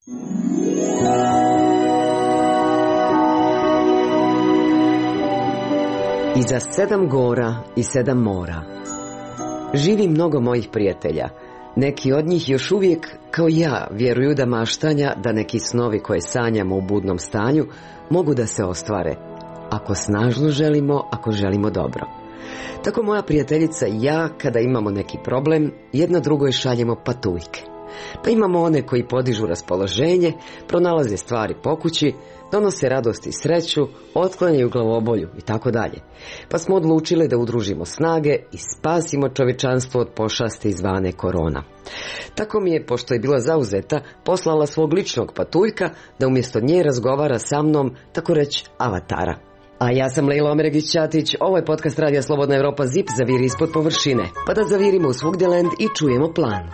Iza 7 gora i 7 mora živi mnogo mojih prijatelja. Neki od njih još uvijek, kao ja, vjeruju da maštanja, da neki snovi koje sanjamo u budnom stanju mogu da se ostvare, ako snažno želimo, ako želimo dobro. Tako moja prijateljica i ja, kada imamo neki problem, jedna drugoj šaljemo patuljke. Pa imamo one koji podižu raspoloženje, pronalaze stvari po kući, donose radost i sreću, otklanjaju glavobolju i tako dalje. Pa smo odlučili da udružimo snage i spasimo čovječanstvo od pošasti zvane korona. Tako mi je, pošto je bila zauzeta, poslala svog ličnog patuljka da umjesto nje razgovara sa mnom, tako reći avatara. A ja sam Lejla Omeregić-Ćatić, ovo je podcast Radija Slobodna Evropa ZIP, Zaviri ispod površine. Pa da zavirimo u Svugdjeland i čujemo plan.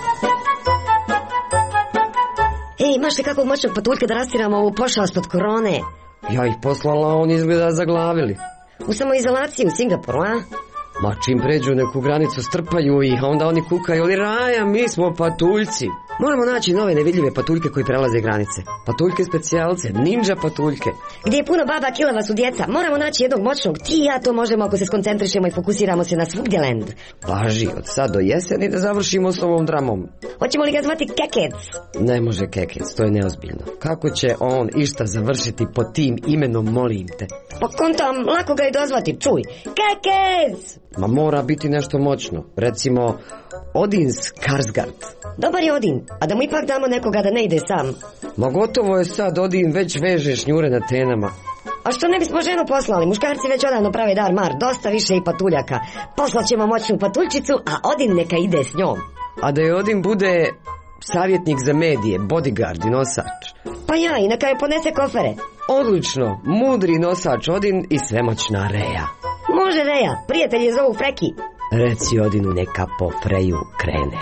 Ej, imaš li kakvog moćnog patuljka da rastiramo ovu pošast od korone? Ja ih poslala, oni izgleda zaglavili. U samoizolaciji u Singapuru, a? Ma čim pređu neku granicu strpaju ih, a onda oni kukaju, ali Raja, mi smo patuljci. Moramo naći nove nevidljive patuljke koji prelaze granice. Patuljke specijalce, ninja patuljke. Gdje je puno baba, kilava su djeca. Moramo naći jednog moćnog. Ti i ja to možemo ako se skoncentrišemo i fokusiramo se na Svugdjeland. Važi, od sad do jeseni da završimo s ovom dramom. Hoćemo li ga zvati Kekec? Ne može Kekec, to je neozbiljno. Kako će on išta završiti pod tim imenom, molim te? Pa kontam, lako ga je dozvati, čuj. Kekec! Ma mora biti nešto moćno. Recimo, Odin Skarsgård. Dobar je Odin, a da mu ipak damo nekoga da ne ide sam. Ma gotovo je sad, Odin već veže šnjure na tenama. A što ne bismo ženu poslali? Muškarci već odavno prave dar mar, dosta više i patuljaka. Poslaćemo moćnu patuljčicu, a Odin neka ide s njom. A da je Odin bude savjetnik za medije, bodyguard i nosač. Pa ja, i neka je ponese kofere. Odlično, mudri nosač Odin i svemoćna Reja. Može Reja, prijatelji je zovu Freki. Reci Odinu neka po Freju krene.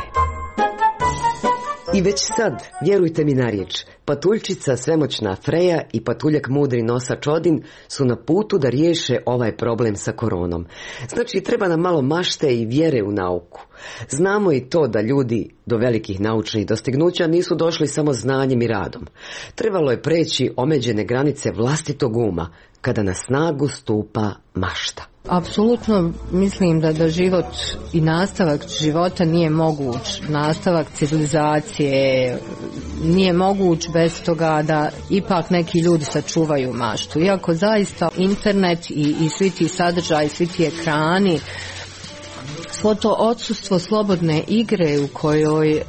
I već sad, vjerujte mi na riječ, patuljčica svemoćna Freja i patuljak mudri nosač Odin su na putu da riješe ovaj problem sa koronom. Znači, treba nam malo mašte i vjere u nauku. Znamo i to da ljudi do velikih naučnih dostignuća nisu došli samo znanjem i radom. Trebalo je preći omeđene granice vlastitog uma, kada na snagu stupa mašta. Apsolutno mislim da život i nastavak života nije moguć. Nastavak civilizacije nije moguć bez toga da ipak neki ljudi sačuvaju maštu. Iako zaista internet i svi ti sadržaji, svi ti ekrani, svo to odsustvo slobodne igre u kojoj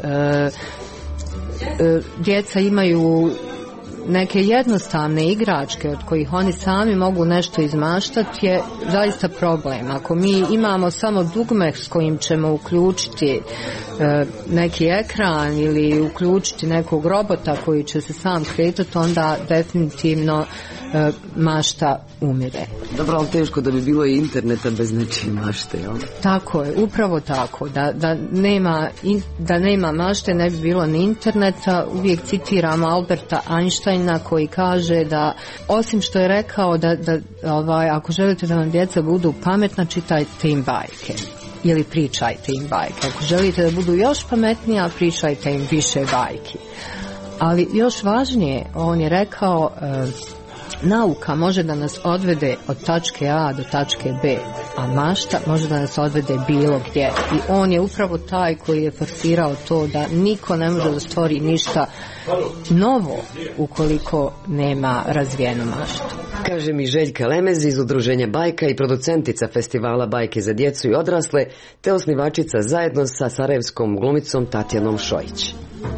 djeca imaju neke jednostavne igračke od kojih oni sami mogu nešto izmaštati je zaista problem. Ako mi imamo samo dugme s kojim ćemo uključiti neki ekran ili uključiti nekog robota koji će se sam kretati, onda definitivno mašta umire. Dobro, ali teško da bi bilo i interneta bez nečije mašte, jel? Tako je, upravo tako. Da nema mašte ne bi bilo ni interneta. Uvijek citiram Alberta Einsteina koji kaže da, osim što je rekao da ako želite da vam djeca budu pametna, čitajte im bajke. Ili pričajte im bajke. Ako želite da budu još pametnija, pričajte im više bajki. Ali još važnije, on je rekao, nauka može da nas odvede od tačke A do tačke B, a mašta može da nas odvede bilo gdje. I on je upravo taj koji je forsirao to da niko ne može da stvori ništa novo ukoliko nema razvijenu maštu. Kaže mi Željka Lemez iz Udruženja Bajka i producentica festivala Bajke za djecu i odrasle, te osnivačica zajedno sa sarajevskom glumicom Tatjanom Šojić.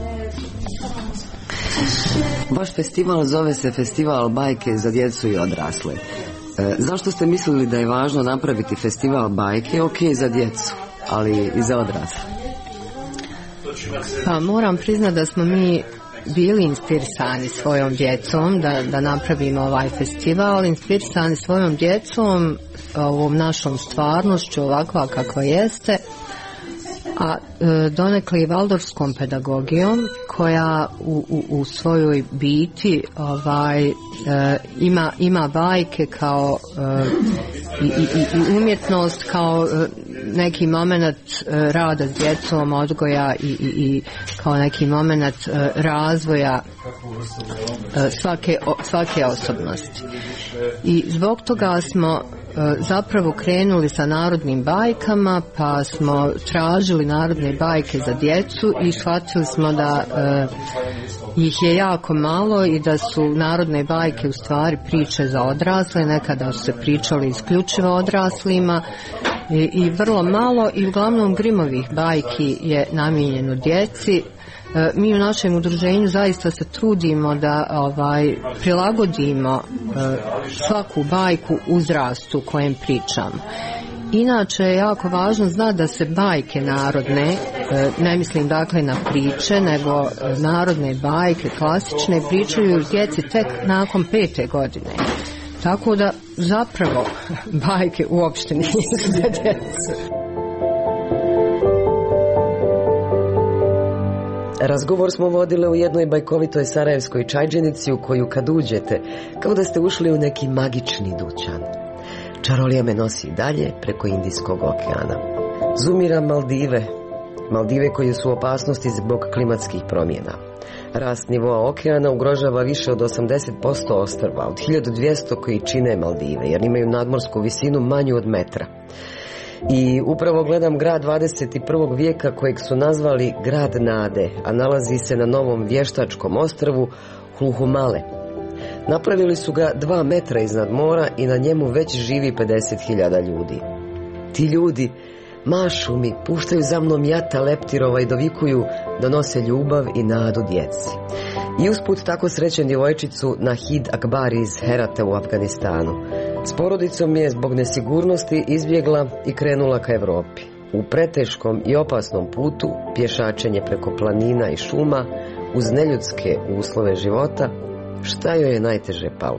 Vaš festival zove se Festival Bajke za djecu i odrasle. Zašto ste mislili da je važno napraviti festival bajke, ok, za djecu, ali i za odrasle? Pa moram priznati da smo mi bili inspirisani svojom djecom da napravimo ovaj festival, inspirisani svojom djecom, ovom našom stvarnošću ovakva kakva jeste, a donekle i valdorfskom pedagogijom koja u svojoj biti ima bajke kao i umjetnost kao neki moment rada s djecom, odgoja i kao neki moment razvoja svake osobnosti. I zbog toga smo zapravo krenuli sa narodnim bajkama, pa smo tražili narodne bajke za djecu i shvatili smo da ih je jako malo i da su narodne bajke u stvari priče za odrasle. Nekada su se pričali isključivo odraslima i vrlo malo, i uglavnom Grimovih bajki je namijenjeno djeci. Mi u našem udruženju zaista se trudimo da prilagodimo svaku bajku uzrastu kojem pričamo. Inače je jako važno znati da se bajke narodne, ne mislim dakle na priče, nego narodne bajke, klasične, pričaju djeci tek nakon 5. godine. Tako da zapravo bajke uopšte nisu za djecu. Razgovor smo vodile u jednoj bajkovitoj sarajevskoj čajđenici u koju kad uđete, kao da ste ušli u neki magični dućan. Čarolija me nosi dalje preko Indijskog okeana. Zumiram Maldive koje su u opasnosti zbog klimatskih promjena. Rast nivoa okeana ugrožava više od 80% ostrva, od 1200 koji čine Maldive, jer imaju nadmorsku visinu manju od metra. I upravo gledam grad 21. vijeka kojeg su nazvali grad nade, a nalazi se na novom vještačkom ostrvu Hluhumale. Napravili su ga 2 metra iznad mora i na njemu već živi 50.000 ljudi. Ti ljudi mašu mi, puštaju za mnom jata leptirova i dovikuju da nose ljubav i nadu djeci. I usput tako srećem djevojčicu Nahid Akbar iz Herata u Afganistanu. S porodicom je zbog nesigurnosti izbjegla i krenula ka Europi. U preteškom i opasnom putu, pješačenje preko planina i šuma, uz neljudske uslove života, šta joj je najteže palo?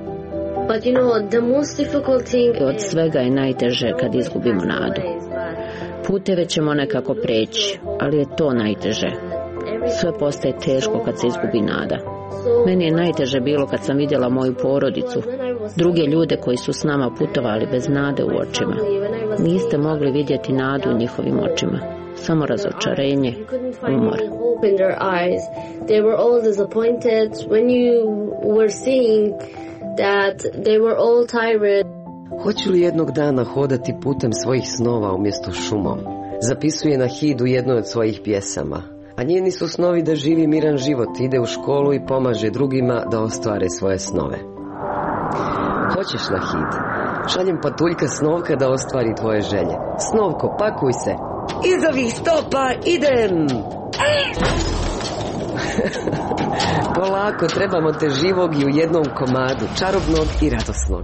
Od svega je najteže kad izgubimo nadu. Puteve ćemo nekako preći, ali je to najteže. Sve postaje teško kad se izgubi nada. Meni je najteže bilo kad sam vidjela moju porodicu, druge ljude koji su s nama putovali bez nade u očima. Niste mogli vidjeti nadu u njihovim očima, samo razočarenje, umor. Hoću li jednog dana hodati putem svojih snova umjesto šumom? Zapisuje Nahid u jednoj od svojih pjesama. A njeni su snovi da živi miran život, ide u školu i pomaže drugima da ostvare svoje snove. Hoćeš, Nahid? Šaljem patuljka Snovka da ostvari tvoje želje. Snovko, pakuj se. Iz ovih stopa idem! Polako, trebamo te živog i u jednom komadu, čarobnog i radosnog.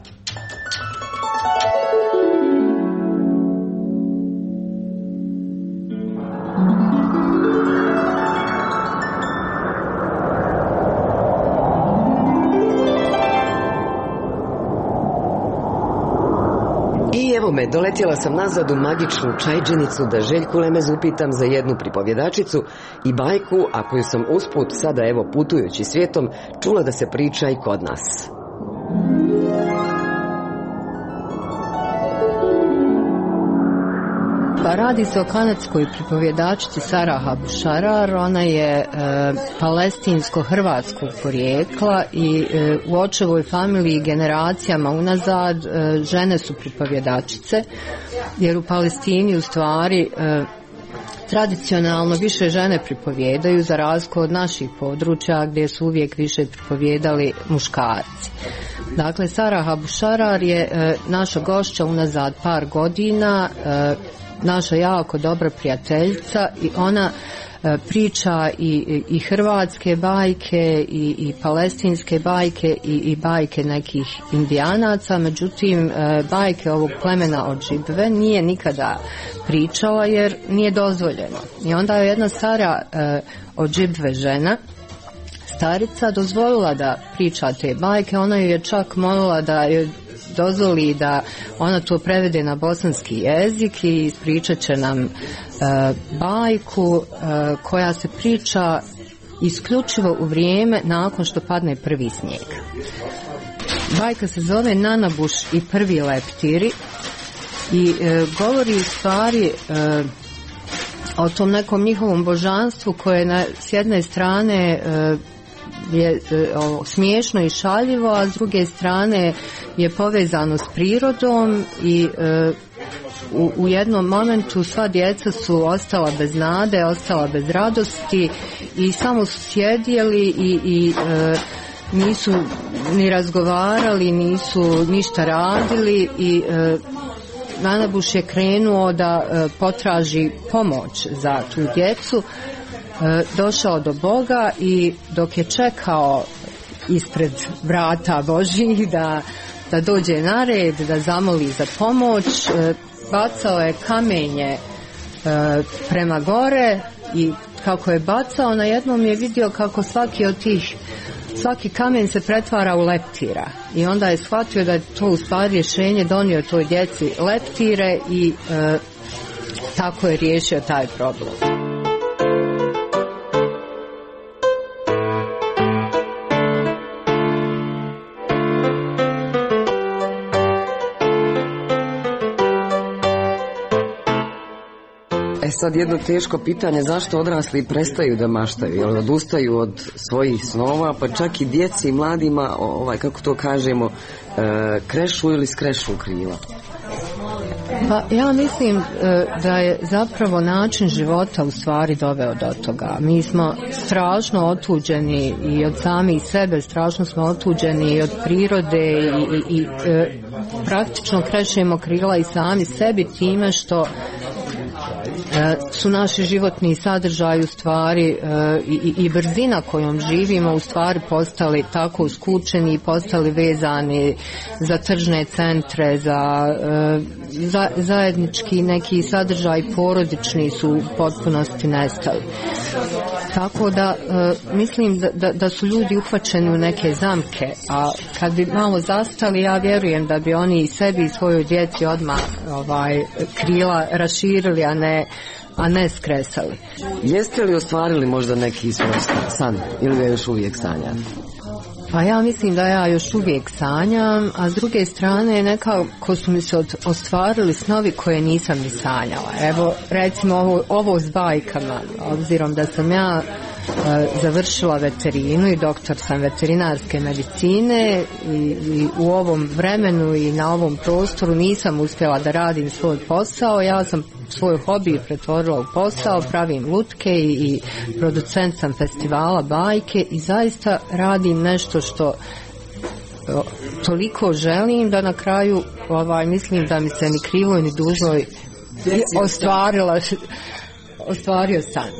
Doletjela sam nazad u magičnu čajđenicu da Željku Lemez upitam za jednu pripovjedačicu i bajku, a koju sam usput sada evo putujući svijetom čula da se priča i kod nas. Pa radi se o kanadskoj pripovjedačici Sarah Abu Sharar. Ona je palestinsko-hrvatskog porijekla i u očevoj familiji generacijama unazad žene su pripovjedačice, jer u Palestini u stvari tradicionalno više žene pripovjedaju, za razliku od naših područja gdje su uvijek više pripovjedali muškarci. Dakle, Sarah Abu Sharar je naša gošća unazad par godina, naša jako dobra prijateljica, i ona priča i hrvatske bajke i palestinske bajke i bajke nekih indijanaca. Međutim, bajke ovog plemena od Džibve nije nikada pričala jer nije dozvoljeno. I onda je jedna stara od Džibve žena, starica, dozvolila da priča te bajke. Ona ju je čak molila da joj dozvoli da ona to prevede na bosanski jezik i ispričat će nam bajku koja se priča isključivo u vrijeme nakon što padne prvi snijeg. Bajka se zove Nanabuš i prvi leptiri i govori u stvari o tom nekom njihovom božanstvu koje s jedne strane je smiješno i šaljivo, a s druge strane je povezano s prirodom i u jednom momentu sva djeca su ostala bez nade, ostala bez radosti i samo su sjedjeli i nisu ni razgovarali, nisu ništa radili i Nanabuš je krenuo da potraži pomoć za tu djecu, došao do Boga i dok je čekao ispred vrata Božjih da dođe na red, da zamoli za pomoć, bacao je kamenje prema gore i kako je bacao, na jednom je vidio kako svaki kamen se pretvara u leptira i onda je shvatio da je to u stvari rješenje, donio toj djeci leptire i tako je riješio taj problem. Sad jedno teško pitanje, zašto odrasli prestaju da maštaju, jer odustaju od svojih snova, pa čak i djeci i mladima, kako to kažemo, krešu ili skrešu krila? Pa ja mislim da je zapravo način života u stvari doveo do toga. Mi smo strašno otuđeni i od samih sebe, strašno smo otuđeni i od prirode i praktično krešemo krila i sami sebi time što su naši životni sadržaji u stvari i brzina kojom živimo u stvari postali tako skučeni i postali vezani za tržne centre, za zajednički neki sadržaj porodični su u potpunosti nestali. Tako da mislim da su ljudi uhvaćeni u neke zamke, a kad bi malo zastali, ja vjerujem da bi oni i sebi i svojoj djeci odmah krila raširili, a ne skresali. Jeste li ostvarili možda neki svoj san ili ga još uvijek sanjate? Pa ja mislim da ja još uvijek sanjam, a s druge strane nekako su mi se ostvarili snovi koje nisam ni sanjala. Evo recimo ovo s bajkama, obzirom da sam ja završila veterinu i doktor sam veterinarske medicine i u ovom vremenu i na ovom prostoru nisam uspjela da radim svoj posao. Ja sam svoj hobi pretvorila u posao, pravim lutke i producent sam festivala bajke i zaista radim nešto što toliko želim da na kraju mislim da mi se ni krivo ni dužno ostvario san.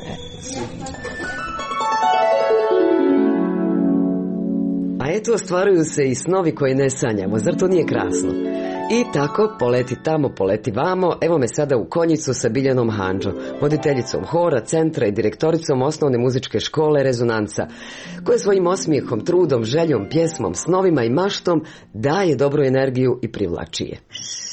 A eto, ostvaruju se i snovi koje ne sanjamo, zar to nije krasno? I tako, poleti tamo, poleti vamo, evo me sada u Konjicu sa Biljanom Handžo, voditeljicom hora, centra i direktoricom osnovne muzičke škole Rezonanca, koja svojim osmijehom, trudom, željom, pjesmom, snovima i maštom daje dobru energiju i privlači je.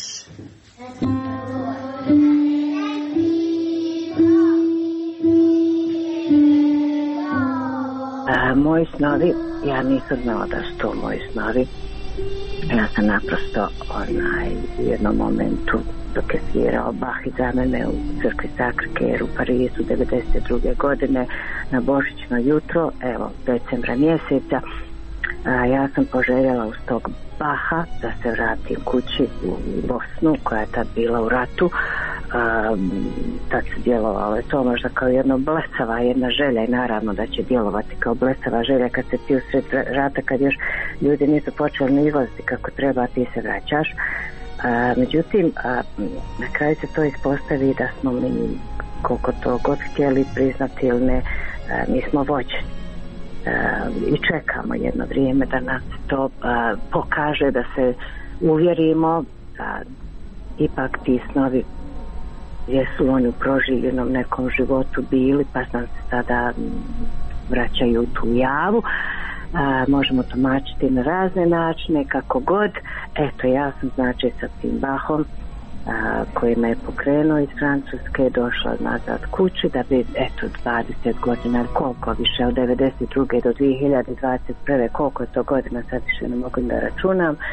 Moji snovi, ja nisam znala da su to moji snovi. Ja sam naprosto u jednom momentu dok je svirao Bach iza mene u crkvi Sacré-Cœur u Parizu 1992. godine na božićno jutro, evo decembra mjeseca, ja sam poželjela uz tog Baha da se vratim kući u Bosnu koja je tad bila u ratu. Tad se djelovalo je to možda kao jedna želja i naravno da će djelovati kao blesava želja kad se ti usred rata, kad još ljudi nisu počeli ni izlaziti kako treba, ti se vraćaš. Međutim, na kraju se to ispostavi da smo mi, koliko to god htjeli priznati ili ne, mi smo vođeni. I čekamo jedno vrijeme da nas to pokaže, da se uvjerimo da ipak ti snovi jesu oni u proživljenom nekom životu bili, pa nam se sada vraćaju u tu javu. Možemo tumačiti na razne načine, kako god. Eto, ja sam znači sa tim Bachom koji me je pokrenuo iz Francuske, došla nazad kući da bi, eto, 20 godina, koliko više, od 92. do 2021. koliko je to godina, sad više ne mogu da računam,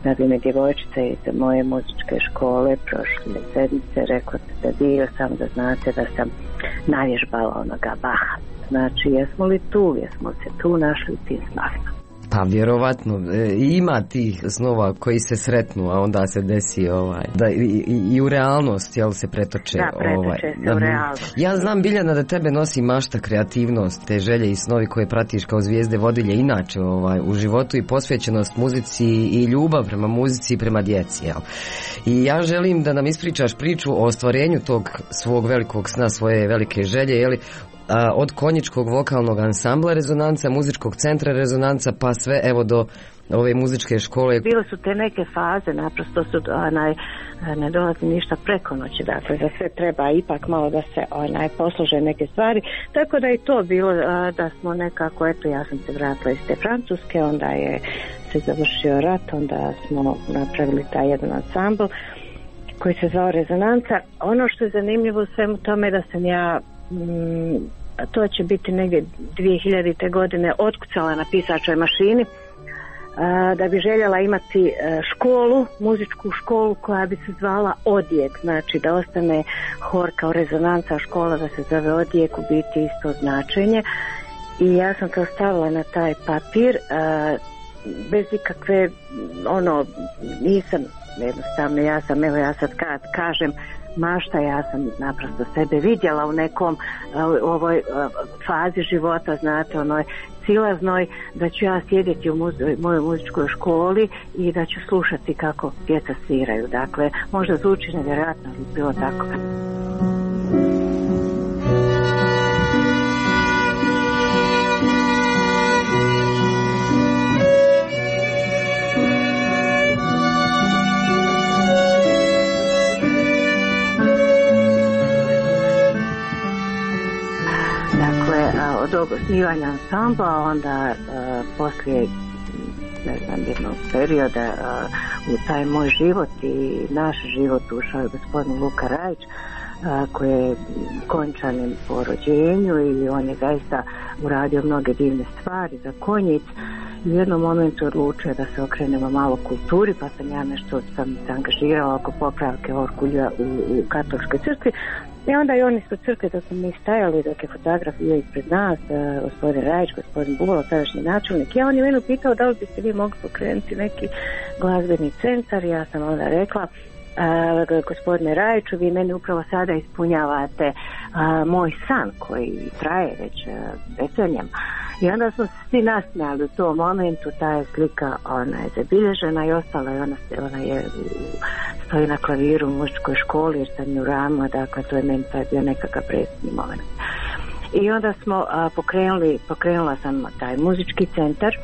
da bi mi djevojčica iz moje muzičke škole prošle sedmice rekla da dio, samo da znate da sam navježbala onoga Baha. Znači, jesmo li se tu našli u tim snovima? Pa vjerovatno ima tih snova koji se sretnu, a onda se desi da i u realnost se pretoče. Da, pretoče se u realnost. Ja znam, Biljana, da tebe nosi mašta, kreativnost, te želje i snovi koje pratiš kao zvijezde vodilje inače u životu i posvećenost muzici i ljubav prema muzici i prema djeci. I ja želim da nam ispričaš priču o ostvarenju tog svog velikog sna, svoje velike želje, od konjičkog vokalnog ansambla Rezonanca, muzičkog centra Rezonanca, pa sve evo do ove muzičke škole. Bile su te neke faze, naprosto su ne dolazi ništa preko noći, dakle za sve treba ipak malo da se poslože neke stvari, tako da je to bilo da smo nekako, eto ja sam se vratila iz te Francuske, onda je se završio rat, onda smo napravili taj jedan ansambl koji se zvao Rezonanca. Ono što je zanimljivo u svemu tome da sam ja to će biti negdje 2000. godine otkucala na pisačoj mašini da bi željela imati školu, muzičku školu koja bi se zvala Odjek, znači da ostane hor kao Rezonanca, škola da se zove Odjek, u biti isto značenje, i ja sam to stavila na taj papir bez ikakve nisam jednostavno, ja sad kad kažem mašta, ja sam naprosto sebe vidjela u nekom ovoj fazi života, znate, onoj silaznoj, da ću ja sjediti u mojoj muzičkoj školi i da ću slušati kako djeca sviraju. Dakle, možda zvuči nevjerojatno, ali bilo tako. Od osnivanja ansambla, onda poslije jednog perioda u taj moj život i naš život ušao je gospodin Luka Rajić, koji je konjčanin po rođenju i on je zaista uradio mnoge divne stvari za konjic. U jednom momentu odlučio da se okrenemo malo kulturi, pa sam ja nešto sam se angažirala oko popravke orgulja u katoličkoj crkvi. I onda i oni su crkve dok smo mi stajali, dok je fotograf bio ispred nas, gospodin Rajić, gospodin Bulo, tadašnji načelnik. Ja on je mene pitao da li biste vi mogli pokrenuti neki glazbeni centar. Ja sam onda rekla, gospodine Rajiću, vi meni upravo sada ispunjavate moj san koji traje već decenijama. I onda smo se svi nasmijali u tom momentu, ta je slika, ona je zabilježena i ostala je, ona je stoji na klaviru u muzičkoj školi jer sam ju rama, dakle to je meni taj bio nekakav presudni moment. I onda smo pokrenula sam taj muzički centar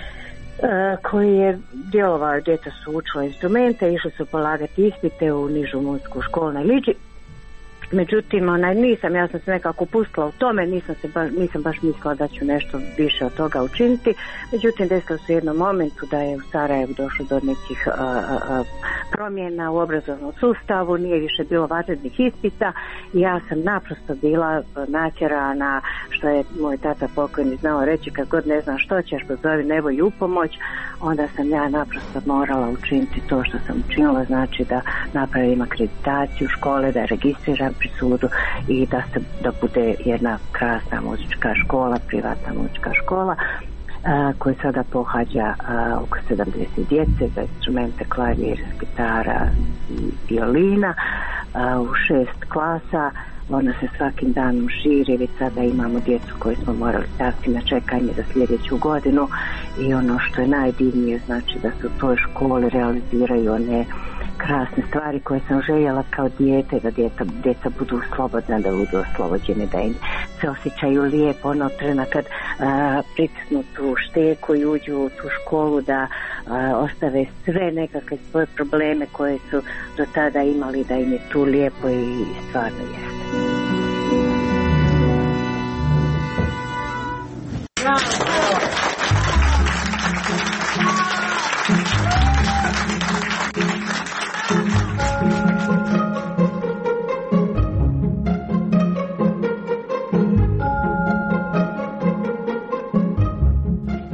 koji je djelovao, djeca su učila instrumente, išli su polagati ispite u nižu muzičku školu na Liđi. Međutim, ja sam se nekako pustila u tome, nisam baš mislila da ću nešto više od toga učiniti. Međutim, desilo se u jednom momentu da je u Sarajevu došlo do nekih promjena u obrazovnom sustavu, nije više bilo vanrednih ispita i ja sam naprosto bila natjerana, što je moj tata pokojni znao reći, kad god ne znam što ćeš, pozovi nebo i upomoć. Onda sam ja naprosto morala učiniti to što sam učinila, znači da napravim akreditaciju škole, da je registriram pri sudu i da bude jedna krasna muzička škola, privatna muzička škola koja sada pohađa oko 70 djece za instrumente klavir, gitara i violina u 6 klasa. Ona se svakim danom širi, već sada imamo djecu koje smo morali staviti na čekanje za sljedeću godinu i ono što je najdivnije, znači da se u toj školi realiziraju one krasne stvari koje sam željela kao dijete, da djeca budu slobodna, da budu oslobođene, da im se osjećaju lijepo ono trena kad pritisnu tu šteku i uđu u tu školu, da ostave sve nekakve svoje probleme koje su do tada imali, da im je tu lijepo i stvarno jeste.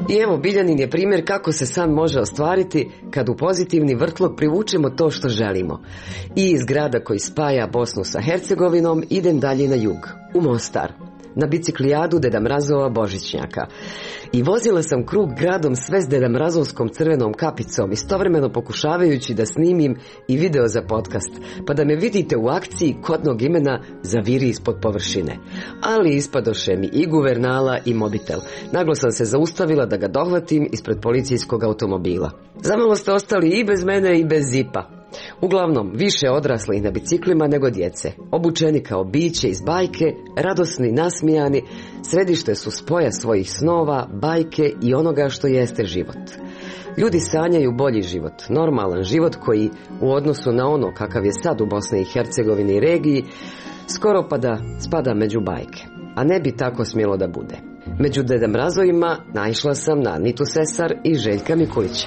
I evo, Biljanin je primjer kako se san može ostvariti kad u pozitivni vrtlog privučemo to što želimo. I iz grada koji spaja Bosnu sa Hercegovinom idem dalje na jug, u Mostar, na biciklijadu Deda Mrazova Božićnjaka. I vozila sam krug gradom sve s Deda Mrazovskom crvenom kapicom, istovremeno pokušavajući da snimim i video za podcast, pa da me vidite u akciji kodnog imena zaviri ispod površine. Ali ispadoše mi i guvernala i mobitel. Naglo sam se zaustavila da ga dohvatim ispred policijskog automobila. Zamalo ste ostali i bez mene i bez zipa. Uglavnom, više odraslih na biciklima nego djece, obučeni kao biće iz bajke, radosni, nasmijani, središte su spoja svojih snova, bajke i onoga što jeste život. Ljudi sanjaju bolji život, normalan život koji, u odnosu na ono kakav je sad u Bosni i Hercegovini i regiji, skoro pa da spada među bajke, a ne bi tako smjelo da bude. Među Deda Mrazovima naišla sam na Anitu Sesar i Željka Mikulića.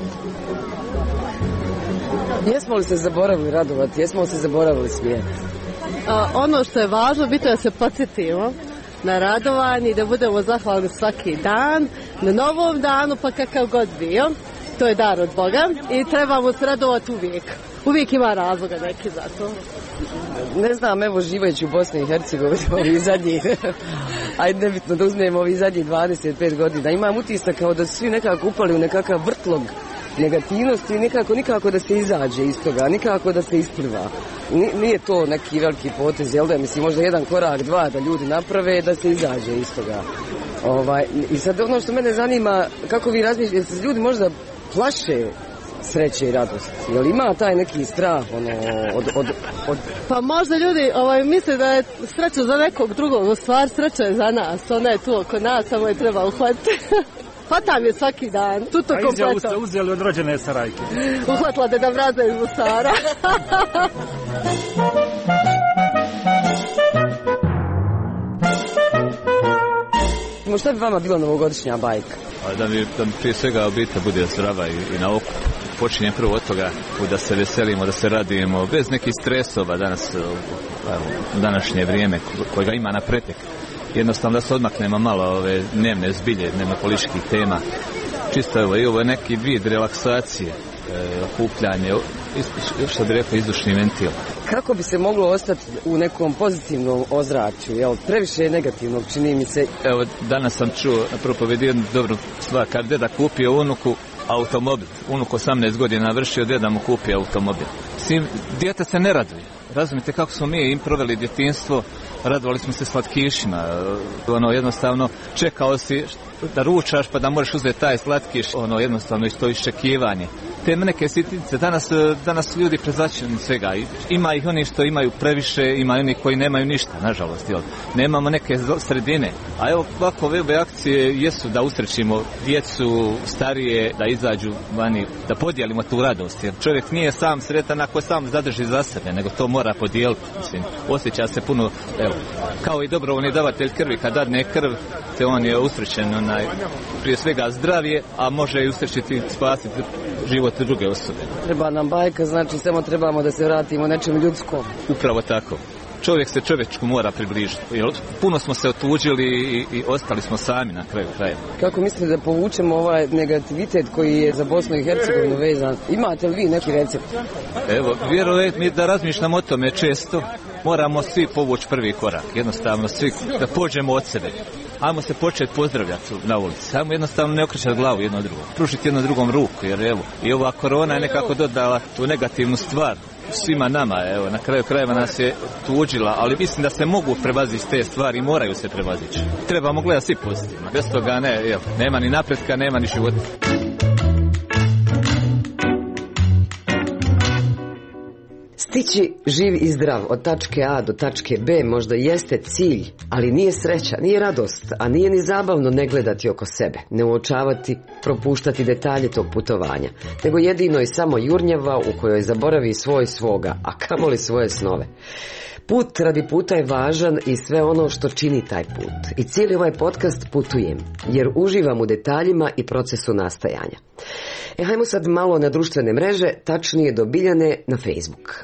Jesmo li se zaboravili radovati? Jesmo li se zaboravili smijeti? Ono što je važno, bitno je da se podsjetimo na radovanje i da budemo zahvalni svaki dan, na novom danu, pa kakav god bio. To je dar od Boga i trebamo se radovati uvijek. Uvijek ima razloga neki za to. Ne znam, evo, živajući u Bosni i Hercegovini ovih zadnjih, ajde nebitno da uzmemo ovih zadnjih 25 godina, imam utisak kao da su svi nekako upali u nekakav vrtlog negativnosti i nikako da se izađe iz toga, nikako da se ispliva. Nije to neki veliki potez, jel da? Mislim, možda jedan korak, dva da ljudi naprave da se izađe iz toga. I sad ono što mene zanima, kako vi razmišljate, se ljudi možda plaše sreće i radosti? Jel ima taj neki strah od... Pa možda ljudi misle da je sreća za nekog drugog, u stvari sreća je za nas, ona je tu oko nas, samo je treba uhvatiti. Hvatam je svaki dan, tuto kompleto. A izjavu ste uzeli od rođene Sarajke. Uhvatila Deda Mraza iz Mostara. Šta bi vama bila novogodišnja bajka? Da mi prije svega obitelj bude zdrava i na okupu. Počinje prvo od toga da se veselimo, da se radujemo, bez nekih stresova danas, u današnje vrijeme kojega ima na pretek. Jednostavno da se odmaknemo malo ove dnevne zbilje, dnevno političkih tema. Čisto ovo je neki vid relaksacije, okupljanje, što bi rekao, izdušni ventil. Kako bi se moglo ostati u nekom pozitivnom ozračju? Jel, previše je negativnog, čini mi se. Evo, danas sam čuo na propovedi jednu dobru stvar, kad deda kupio unuku automobil, unuk 18 godina navršio, deda mu kupio automobil. Dijete se ne raduje. Razumite kako smo mi im proveli djetinjstvo, radovali smo se slatkišima, jednostavno čekao si da ručaš pa da možeš uzeti taj slatkiš, jednostavno i to iščekivanje. Te neke sitnice, danas su ljudi prezračeni svega, ima ih oni što imaju previše, ima oni koji nemaju ništa, nažalost, jel? Nemamo neke sredine, a evo ovakve akcije jesu da usrećimo djecu, starije, da izađu vani, da podijelimo tu radost, jer čovjek nije sam sretan ako sam zadrži za sebe, nego to mora podijeliti, mislim, osjeća se puno, evo, kao i dobrovoljni davatelj krvi, kad dadne krv, te on je usrećen, prije svega zdravije, a može i usrećiti, spasiti život druge osobe. Treba nam bajka, znači samo trebamo da se vratimo nečem ljudskom. Upravo tako. Čovjek se čovječku mora približiti. Puno smo se otuđili i ostali smo sami na kraju krajeva. Kako mislite da povučemo ovaj negativitet koji je za Bosnu i Hercegovinu vezan? Imate li vi neki recept? Evo, vjerujte mi da razmišljam o tome često. Moramo svi povući prvi korak. Jednostavno svi da pođemo od sebe. Ajmo se početi pozdravljati na ulici. Ajmo jednostavno ne okrećati glavu jedno drugom. Pružiti jedno drugom ruku, jer evo, i ova korona je nekako dodala tu negativnu stvar svima nama, evo, na kraju krajeva nas je tuđila, ali mislim da se mogu prebaziti te stvari i moraju se prebaziti. Trebamo gledati svi pozitivno. Bez toga nema ni napretka, nema ni života. Stići živ i zdrav od tačke A do tačke B možda jeste cilj, ali nije sreća, nije radost, a nije ni zabavno ne gledati oko sebe, ne uočavati, propuštati detalje tog putovanja, nego jedino i samo jurnjava u kojoj zaboravi svoga, a kamoli svoje snove. Put radi puta je važan i sve ono što čini taj put. I cijeli ovaj podcast putujem, jer uživam u detaljima i procesu nastajanja. Hajmo sad malo na društvene mreže, tačnije do Biljane na Facebook.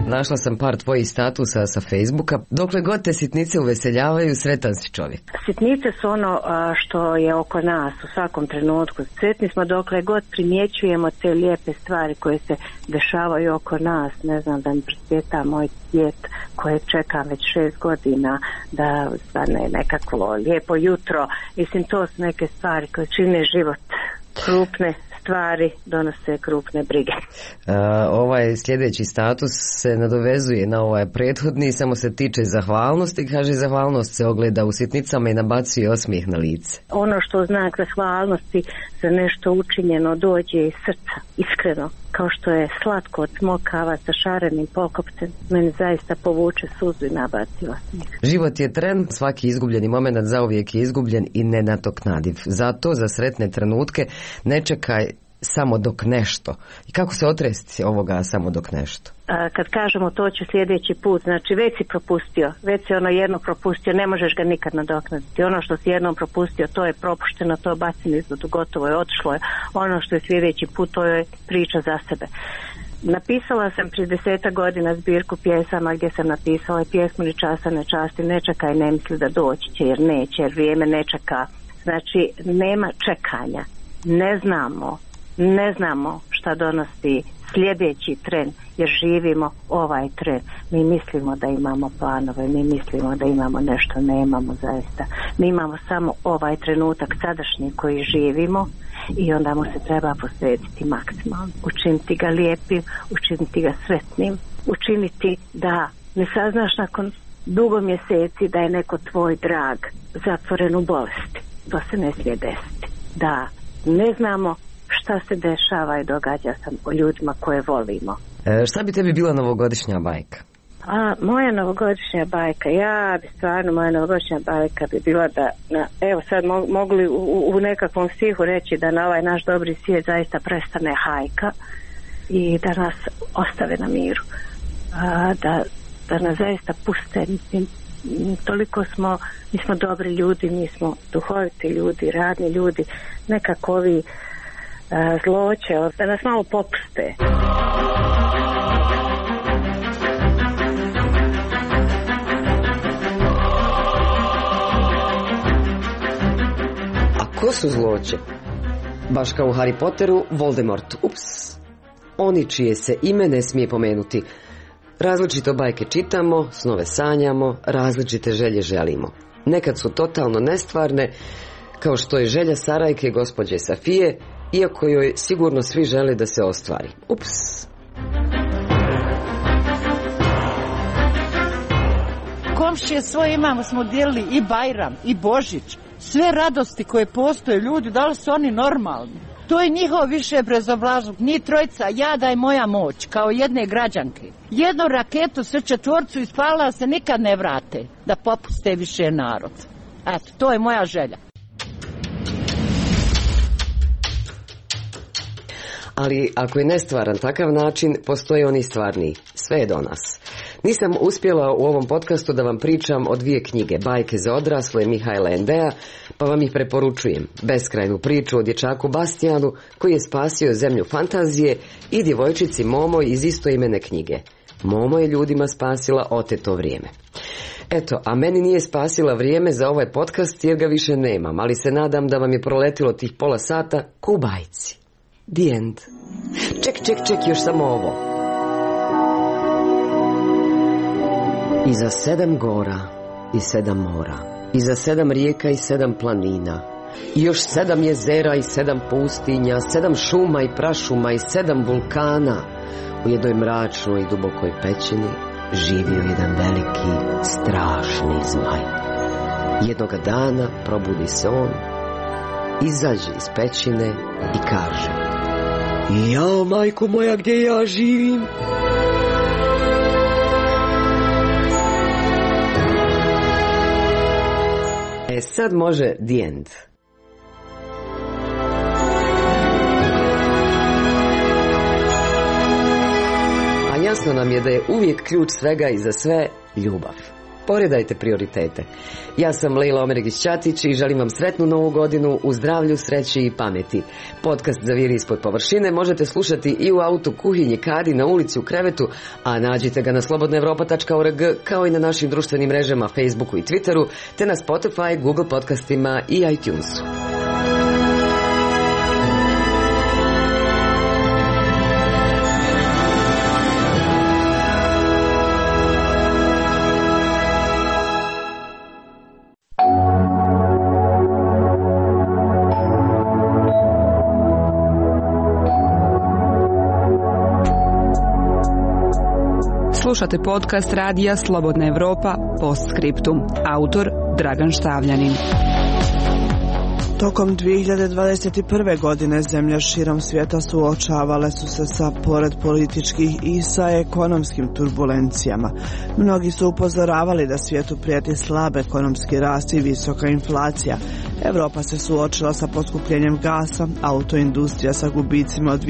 Našla sam par tvojih statusa sa Facebooka. Dokle god te sitnice uveseljavaju, sretan si čovjek. Sitnice su ono što je oko nas u svakom trenutku. Sretni smo dokle god primjećujemo te lijepe stvari koje se dešavaju oko nas. Ne znam, da mi presvijeta moj djet koje čekam već 6 godina da stane nekakvo lijepo jutro. Mislim, to su neke stvari koje čine život. Krupne stvari donose krupne brige. Ovaj sljedeći status se nadovezuje na ovaj prethodni, samo se tiče zahvalnosti. Kaže, zahvalnost se ogleda u sitnicama i nabacuje osmijeh na lice. Ono što znak zahvalnosti za nešto učinjeno dođe iz srca, iskreno, kao što je slatko od smokava sa šarenim pokopcem, meni zaista povuče suzu i nabaci osmijeh. Život je tren, svaki izgubljeni moment zauvijek je izgubljen i nenadoknadiv. Zato za sretne trenutke ne čekaj samo dok nešto. I kako se otresti ovoga samo dok nešto? Kad kažemo to će sljedeći put, znači već si propustio, već si ono jedno propustio, ne možeš ga nikad nadoknaditi. Ono što si jednom propustio, to je propušteno, to je baceno izvod, gotovo je, otišlo je. Ono što je sljedeći put, to je priča za sebe. Napisala sam prije 10 godina zbirku pjesama gdje sam napisala pjesmu Ni časa ne časti, ne čekaj, ne misli da doći će, jer neće, jer vrijeme ne čeka. Znači, nema čekanja. Ne znamo šta donosi sljedeći tren, jer živimo ovaj tren. Mi mislimo da imamo planove, mi mislimo da imamo nešto, nemamo zaista. Mi imamo samo ovaj trenutak sadašnji koji živimo i onda mu se treba posvetiti maksimalno. Učiniti ga lijepim, učiniti ga sretnim, učiniti da ne saznaš nakon dugo mjeseci da je neko tvoj drag zatvoren u bolesti. To se ne smije desiti. Da ne znamo šta se dešava i događa sa ljudima koje volimo. Šta bi tebi bila novogodišnja bajka? Moja novogodišnja bajka, moja novogodišnja bajka bi bila da, evo sad mogli u nekakvom stihu reći da na ovaj naš dobri svijet zaista prestane hajka i da nas ostave na miru. Da nas zaista puste, mislim, toliko mi smo dobri ljudi, mi smo duhoviti ljudi, radni ljudi, nekako ovi zloće, da nas malo popuste. A ko su zloće? Baš kao u Harry Potteru, Voldemort. Ups. Oni čije se ime ne smije pomenuti. Različito bajke čitamo, snove sanjamo, različite želje želimo. Nekad su totalno nestvarne, kao što je želja Sarajke gospođe Safije, iako joj sigurno svi žele da se ostvari. Ups. Komšije svoje imamo, smo dijelili i Bajram, i Božić. Sve radosti koje postoje, ljudi, da li su oni normalni? To je njihov više bezobrazluk. Ni trojica, ja da je moja moć, kao jedne građanke. Jednu raketu sve četvorcu ispalila se nikad ne vrate, da popuste više narod. Eto, to je moja želja. Ali ako je nestvaran takav način, postoje oni stvarni. Sve je do nas. Nisam uspjela u ovom podcastu da vam pričam o 2 knjige, Bajke za odrasle Mihajla Endea, pa vam ih preporučujem. Beskrajnu priču o dječaku Bastijanu koji je spasio zemlju fantazije i djevojčici Momoj iz istoimene knjige. Momo je ljudima spasila oteto vrijeme. Eto, a meni nije spasila vrijeme za ovaj podcast jer ga više nemam, ali se nadam da vam je proletilo tih pola sata ko u bajci. The end. Ček, još samo ovo. Iza 7 gora i 7 mora, iza 7 rijeka i 7 planina, i još 7 jezera i 7 pustinja, 7 šuma i prašuma i 7 vulkana, u jednoj mračnoj i dubokoj pećini živio jedan veliki, strašni zmaj. Jednoga dana probudi se on, izađe iz pećine i kaže: "Jao, majko moja, gdje ja živim?" Sad može the end. A jasno nam je da je uvijek ključ svega i za sve ljubav. Poredajte prioritete. Ja sam Lejla Omeregić-Ćatić i želim vam sretnu novu godinu u zdravlju, sreći i pameti. Podcast Zaviri ispod površine možete slušati i u autu, kuhinji, kadi, na ulici, u krevetu, a nađite ga na slobodnaevropa.org kao i na našim društvenim mrežama Facebooku i Twitteru, te na Spotify, Google podcastima i iTunesu. Slušate podcast radija Slobodna Evropa Postscriptum. Autor Dragan Štavljanin. Tokom 2021. godine zemlje širom svijeta suočavale su se sa, pored političkih, i sa ekonomskim turbulencijama. Mnogi su upozoravali da svijetu prijeti slab ekonomski rast i visoka inflacija. Evropa se suočila sa poskupljenjem gasa, autoindustrija sa gubicima od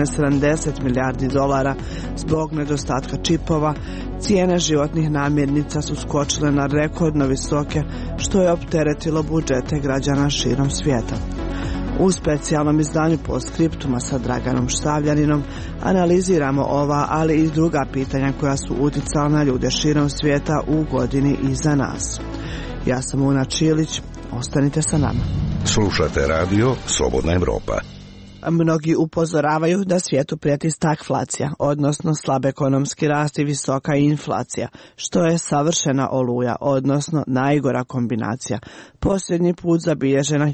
270 milijardi dolara zbog nedostatka čipova, cijene životnih namirnica su skočile na rekordno visoke, što je opteretilo budžete građana širom svijeta. U specijalnom izdanju Postscriptuma sa Draganom Štavljaninom analiziramo ova, ali i druga pitanja koja su uticala na ljude širom svijeta u godini iza nas. Ja sam Una Čilić, ostanite sa nama. Slušate radio Slobodna Evropa. Mnogi upozoravaju da svijetu prijeti stagflacija, odnosno slab ekonomski rast i visoka inflacija, što je savršena oluja, odnosno najgora kombinacija. Posljednji put zabilježena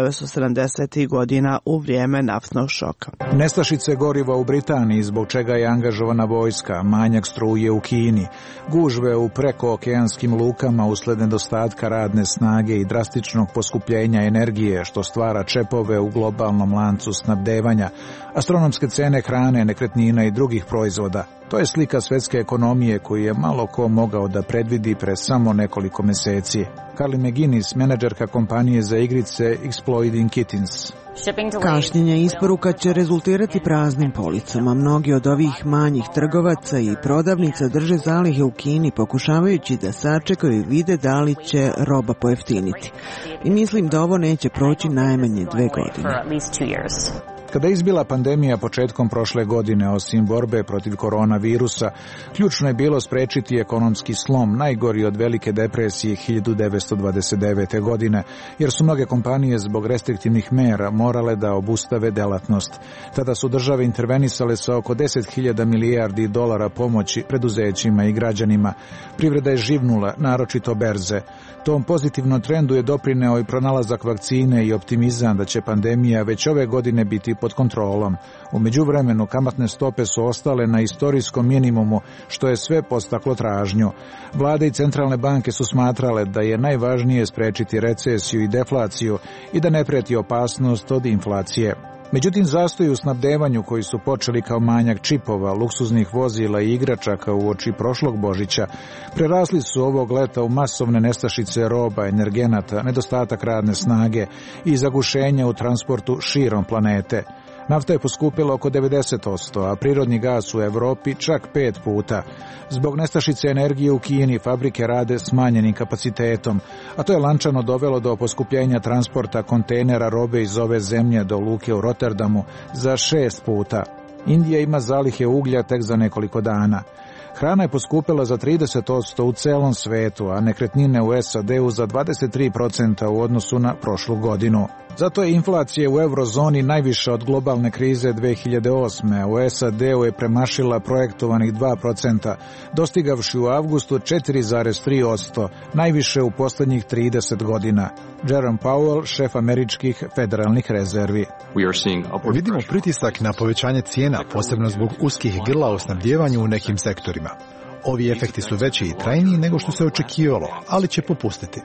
1970. godina u vrijeme naftnog šoka. Nestašice goriva u Britaniji, zbog čega je angažovana vojska, manjak struje u Kini, gužve u prekookeanskim lukama usled nedostatka radne snage i drastičnog poskupljenja energije, što stvara čepove u globalnom lancu snabdevanja, astronomske cene hrane, nekretnina i drugih proizvoda. To je slika svjetske ekonomije koju je malo ko mogao da predvidi pre samo nekoliko mjeseci. Carly McGuinness, menadžerka kompanije za igrice Exploiting Kittens. Kašnjenje isporuka će rezultirati praznim policama. Mnogi od ovih manjih trgovaca i prodavnica drže zalihe u Kini, pokušavajući da sačekaju i vide da li će roba pojeftiniti. I mislim da ovo neće proći najmanje 2 godine. Kada je izbila pandemija početkom prošle godine, osim borbe protiv koronavirusa, ključno je bilo sprečiti ekonomski slom, najgori od velike depresije 1929. godine, jer su mnoge kompanije zbog restriktivnih mera morale da obustave delatnost. Tada su države intervenisale sa oko 10.000 milijardi dolara pomoći preduzećima i građanima. Privreda je živnula, naročito berze. Tom pozitivnom trendu je doprineo i pronalazak vakcine i optimizam da će pandemija već ove godine biti pod kontrolom. U međuvremenu kamatne stope su ostale na istorijskom minimumu, što je sve podstaklo tražnju. Vlade i centralne banke su smatrale da je najvažnije sprečiti recesiju i deflaciju i da ne prijeti opasnost od inflacije. Međutim, zastoji u snabdevanju koji su počeli kao manjak čipova, luksuznih vozila i igračaka uoči prošlog Božića, prerasli su ovog leta u masovne nestašice roba, energenata, nedostatak radne snage i zagušenja u transportu širom planete. Nafta je poskupila oko 90%, a prirodni gas u Evropi čak 5 puta. Zbog nestašice energije u Kini fabrike rade smanjenim kapacitetom, a to je lančano dovelo do poskupljenja transporta kontejnera robe iz ove zemlje do luke u Rotterdamu za 6 puta. Indija ima zalihe uglja tek za nekoliko dana. Hrana je poskupila za 30% u celom svetu, a nekretnine u SAD-u za 23% u odnosu na prošlu godinu. Zato je inflacija u eurozoni najviša od globalne krize 2008. a u SAD-u je premašila projektovanih 2%, dostigavši u avgustu 4,3%, najviše u posljednjih 30 godina. Jerome Powell, šef američkih federalnih rezervi. Vidimo pritisak na povećanje cijena, posebno zbog uskih grla u snabdjevanju u nekim sektorima. Ovi efekti su veći i trajniji nego što se očekivalo, ali će popustiti.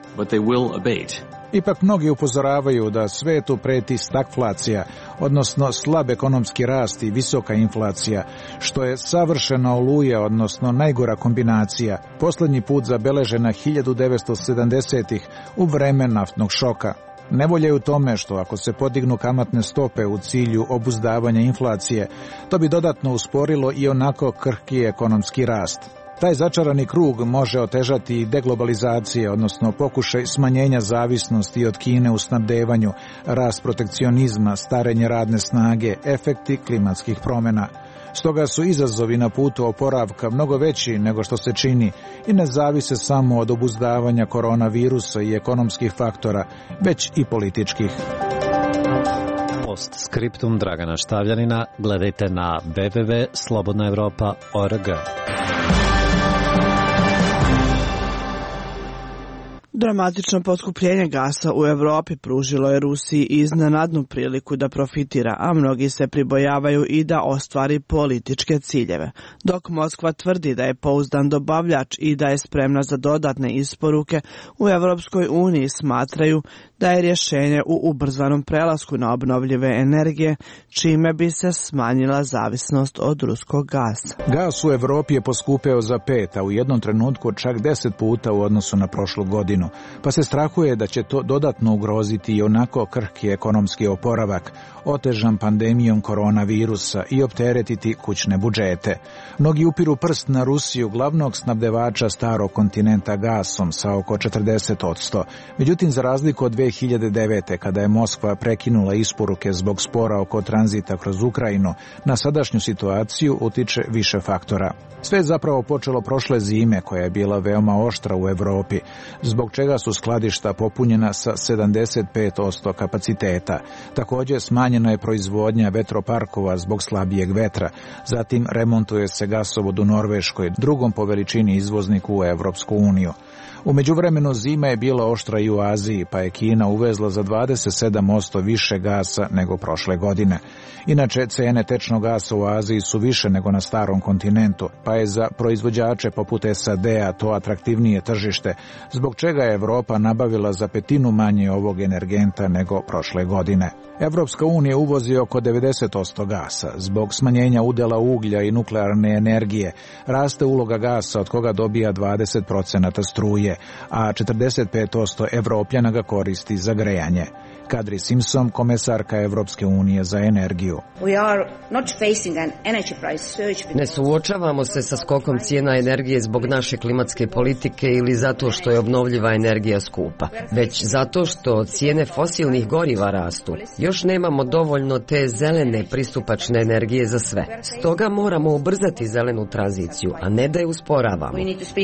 Ipak mnogi upozoravaju da svetu preti stagflacija, odnosno slab ekonomski rast i visoka inflacija, što je savršena oluja, odnosno najgora kombinacija, posljednji put zabeležena 1970-ih u vreme naftnog šoka. Nevolja je u tome što ako se podignu kamatne stope u cilju obuzdavanja inflacije, to bi dodatno usporilo i onako krhki ekonomski rast. Taj začarani krug može otežati i deglobalizacije, odnosno pokušaj smanjenja zavisnosti od Kine u snabdevanju, rast protekcionizma, starenje radne snage, efekti klimatskih promjena. Stoga su izazovi na putu oporavka mnogo veći nego što se čini i ne zavise samo od obuzdavanja koronavirusa i ekonomskih faktora, već i političkih. Postskriptum Dragana Štavljanina gledajte na www.slobodnaevropa.org. Dramatično poskupljenje gasa u Europi pružilo je Rusiji iznenadnu priliku da profitira, a mnogi se pribojavaju i da ostvari političke ciljeve. Dok Moskva tvrdi da je pouzdan dobavljač i da je spremna za dodatne isporuke, u Europskoj uniji smatraju da je rješenje u ubrzanom prelasku na obnovljive energije, čime bi se smanjila zavisnost od ruskog gasa. Gas u Europi je poskupeo za 5, a u jednom trenutku čak 10 puta u odnosu na prošlu godinu, pa se strahuje da će to dodatno ugroziti i onako krhki ekonomski oporavak, otežan pandemijom koronavirusa i opteretiti kućne budžete. Mnogi upiru prst na Rusiju, glavnog snabdevača starog kontinenta gasom sa oko 40%. Međutim, za razliku od 2009. kada je Moskva prekinula isporuke zbog spora oko tranzita kroz Ukrajinu, na sadašnju situaciju utiče više faktora. Sve je zapravo počelo prošle zime, koja je bila veoma oštra u Europi, zbog čega su skladišta popunjena sa 75% kapaciteta. Također smanjena je proizvodnja vetroparkova zbog slabijeg vetra. Zatim remontuje se gasovod u Norveškoj, drugom po veličini izvozniku u Evropsku uniju. U međuvremenu zima je bila oštra i u Aziji, pa je Kina uvezla za 27% više gasa nego prošle godine. Inače, cene tečnog gasa u Aziji su više nego na starom kontinentu, pa je za proizvođače poput SAD-a to atraktivnije tržište, zbog čega je Europa nabavila za 1/5 manje ovog energenta nego prošle godine. Evropska unija uvozi oko 90% gasa. Zbog smanjenja udjela uglja i nuklearne energije raste uloga gasa od koga dobija 20% struje, a 45% Evropljana ga koristi za grejanje. Kadri Simpson, komesarka Evropske unije za energiju. Ne suočavamo se sa skokom cijena energije zbog naše klimatske politike ili zato što je obnovljiva energija skupa, već zato što cijene fosilnih goriva rastu. Još nemamo dovoljno te zelene pristupačne energije za sve. Stoga moramo ubrzati zelenu tranziciju, a ne da je usporavamo.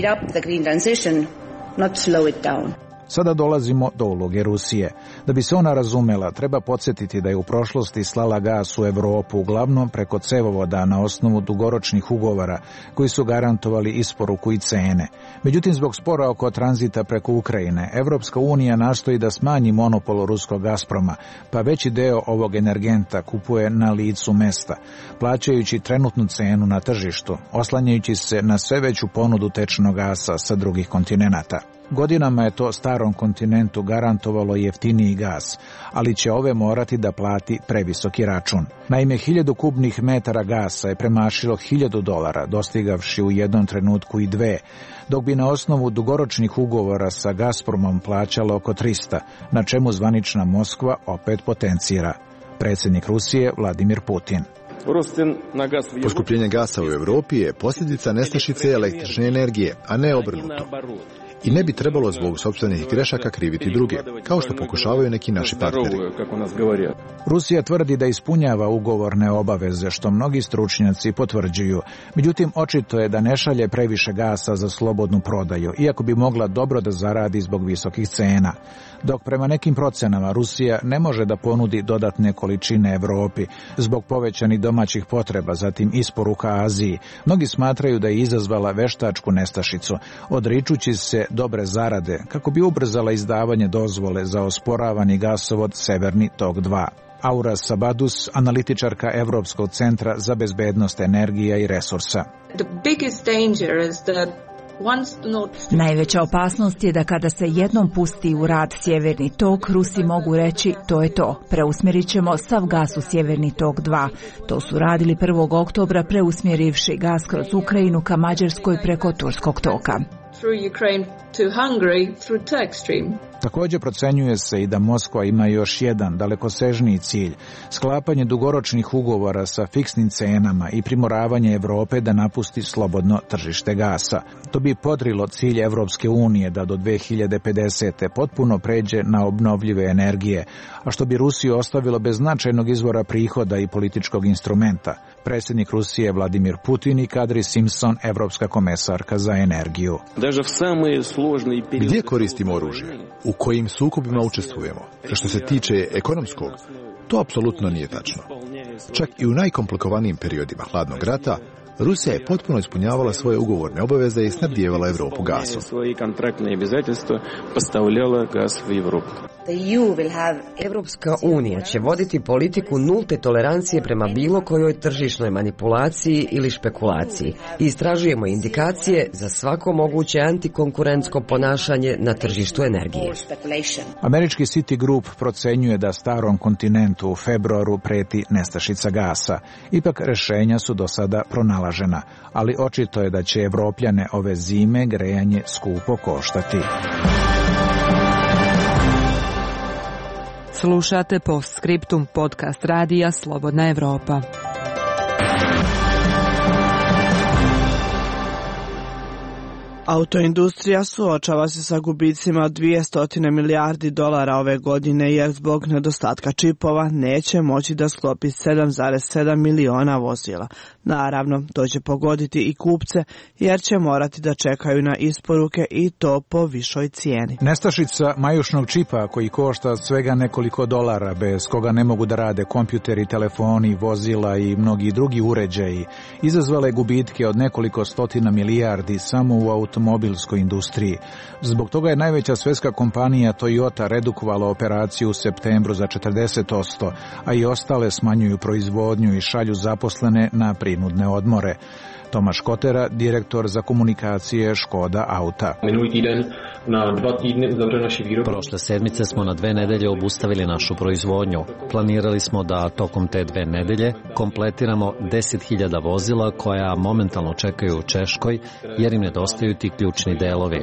Sada dolazimo do uloge Rusije. Da bi se ona razumela, treba podsjetiti da je u prošlosti slala gas u Europu uglavnom preko cevovoda na osnovu dugoročnih ugovora koji su garantovali isporuku i cene. Međutim, zbog spora oko tranzita preko Ukrajine, Evropska unija nastoji da smanji monopol ruskog Gazproma, pa veći deo ovog energenta kupuje na licu mesta, plaćajući trenutnu cenu na tržištu, oslanjajući se na sve veću ponudu tečnog gasa sa drugih kontinenata. Godinama je to starom kontinentu garantovalo jeftiniji gas, ali će ove morati da plati previsoki račun. Naime, 1000 kubnih metara gasa je premašilo $1000, dostigavši u jednom trenutku i 2, dok bi na osnovu dugoročnih ugovora sa Gazpromom plaćalo oko 300, na čemu zvanična Moskva opet potencira. Predsjednik Rusije Vladimir Putin. Poskupljenje gasa u Europi je posljedica nestašice električne energije, a ne obrnuto. I ne bi trebalo zbog sopstvenih grešaka kriviti druge, kao što pokušavaju neki naši partneri. Rusija tvrdi da ispunjava ugovorne obaveze, što mnogi stručnjaci potvrđuju. Međutim, očito je da ne šalje previše gasa za slobodnu prodaju, iako bi mogla dobro da zaradi zbog visokih cena. Dok prema nekim procenama Rusija ne može da ponudi dodatne količine Europi zbog povećanih domaćih potreba, zatim isporuka Aziji, mnogi smatraju da je izazvala veštačku nestašicu, odričući se dobre zarade kako bi ubrzala izdavanje dozvole za osporavani gasovod Severni tok 2. Aura Sabadus, analitičarka Evropskog centra za bezbednost energija i resursa. Najveća opasnost je da kada se jednom pusti u rad Sjeverni tok, Rusi mogu reći to je to. Preusmjerit ćemo sav gas u Sjeverni tok 2. To su radili 1. oktobra preusmjerivši gas kroz Ukrajinu ka Mađarskoj preko Turskog toka. Također procenjuje se i da Moskva ima još jedan dalekosežniji cilj, sklapanje dugoročnih ugovora sa fiksnim cenama i primoravanje Europe da napusti slobodno tržište gasa. To bi podrilo cilj Evropske unije da do 2050. potpuno pređe na obnovljive energije, a što bi Rusiju ostavilo bez značajnog izvora prihoda i političkog instrumenta. Predsjednik Rusije Vladimir Putin i Kadri Simpson, evropska komesarka za energiju. Gdje koristimo oružje? U kojim sukobima učestvujemo? Što se tiče ekonomskog, to apsolutno nije tačno. Čak i u najkomplikovanijim periodima hladnog rata, Rusija je potpuno ispunjavala svoje ugovorne obaveze i snabdijevala Evropu gasom. Evropska unija će voditi politiku nulte tolerancije prema bilo kojoj tržišnoj manipulaciji ili špekulaciji. Istražujemo indikacije za svako moguće antikonkurentsko ponašanje na tržištu energije. Američki Citigroup procenjuje da starom kontinentu u februaru preti nestašica gasa. Ipak rješenja su do sada pronalažena, ali očito je da će Evropljane ove zime grejanje skupo koštati. Slušate Postscriptum, podcast radija Slobodna Evropa. Autoindustrija suočava se sa gubicima od 200 milijardi dolara ove godine jer zbog nedostatka čipova neće moći da sklopi 7,7 miliona vozila. Naravno, to će pogoditi i kupce jer će morati da čekaju na isporuke i to po višoj cijeni. Nestašica majušnog čipa koji košta svega nekoliko dolara, bez koga ne mogu da rade kompjuteri, telefoni, vozila i mnogi drugi uređaji, izazvala je gubitke od nekoliko stotina milijardi samo u automobilskoj industriji. Zbog toga je najveća svjetska kompanija Toyota redukovala operaciju u septembru za 40%, a i ostale smanjuju proizvodnju i šalju zaposlene na prinudne odmore. Tomaš Kotera, direktor za komunikacije Škoda Auta. Prošle sedmice smo na 2 nedelje obustavili našu proizvodnju. Planirali smo da tokom te 2 nedelje kompletiramo 10.000 vozila koja momentalno čekaju u Češkoj jer im nedostaju ti ključni delovi.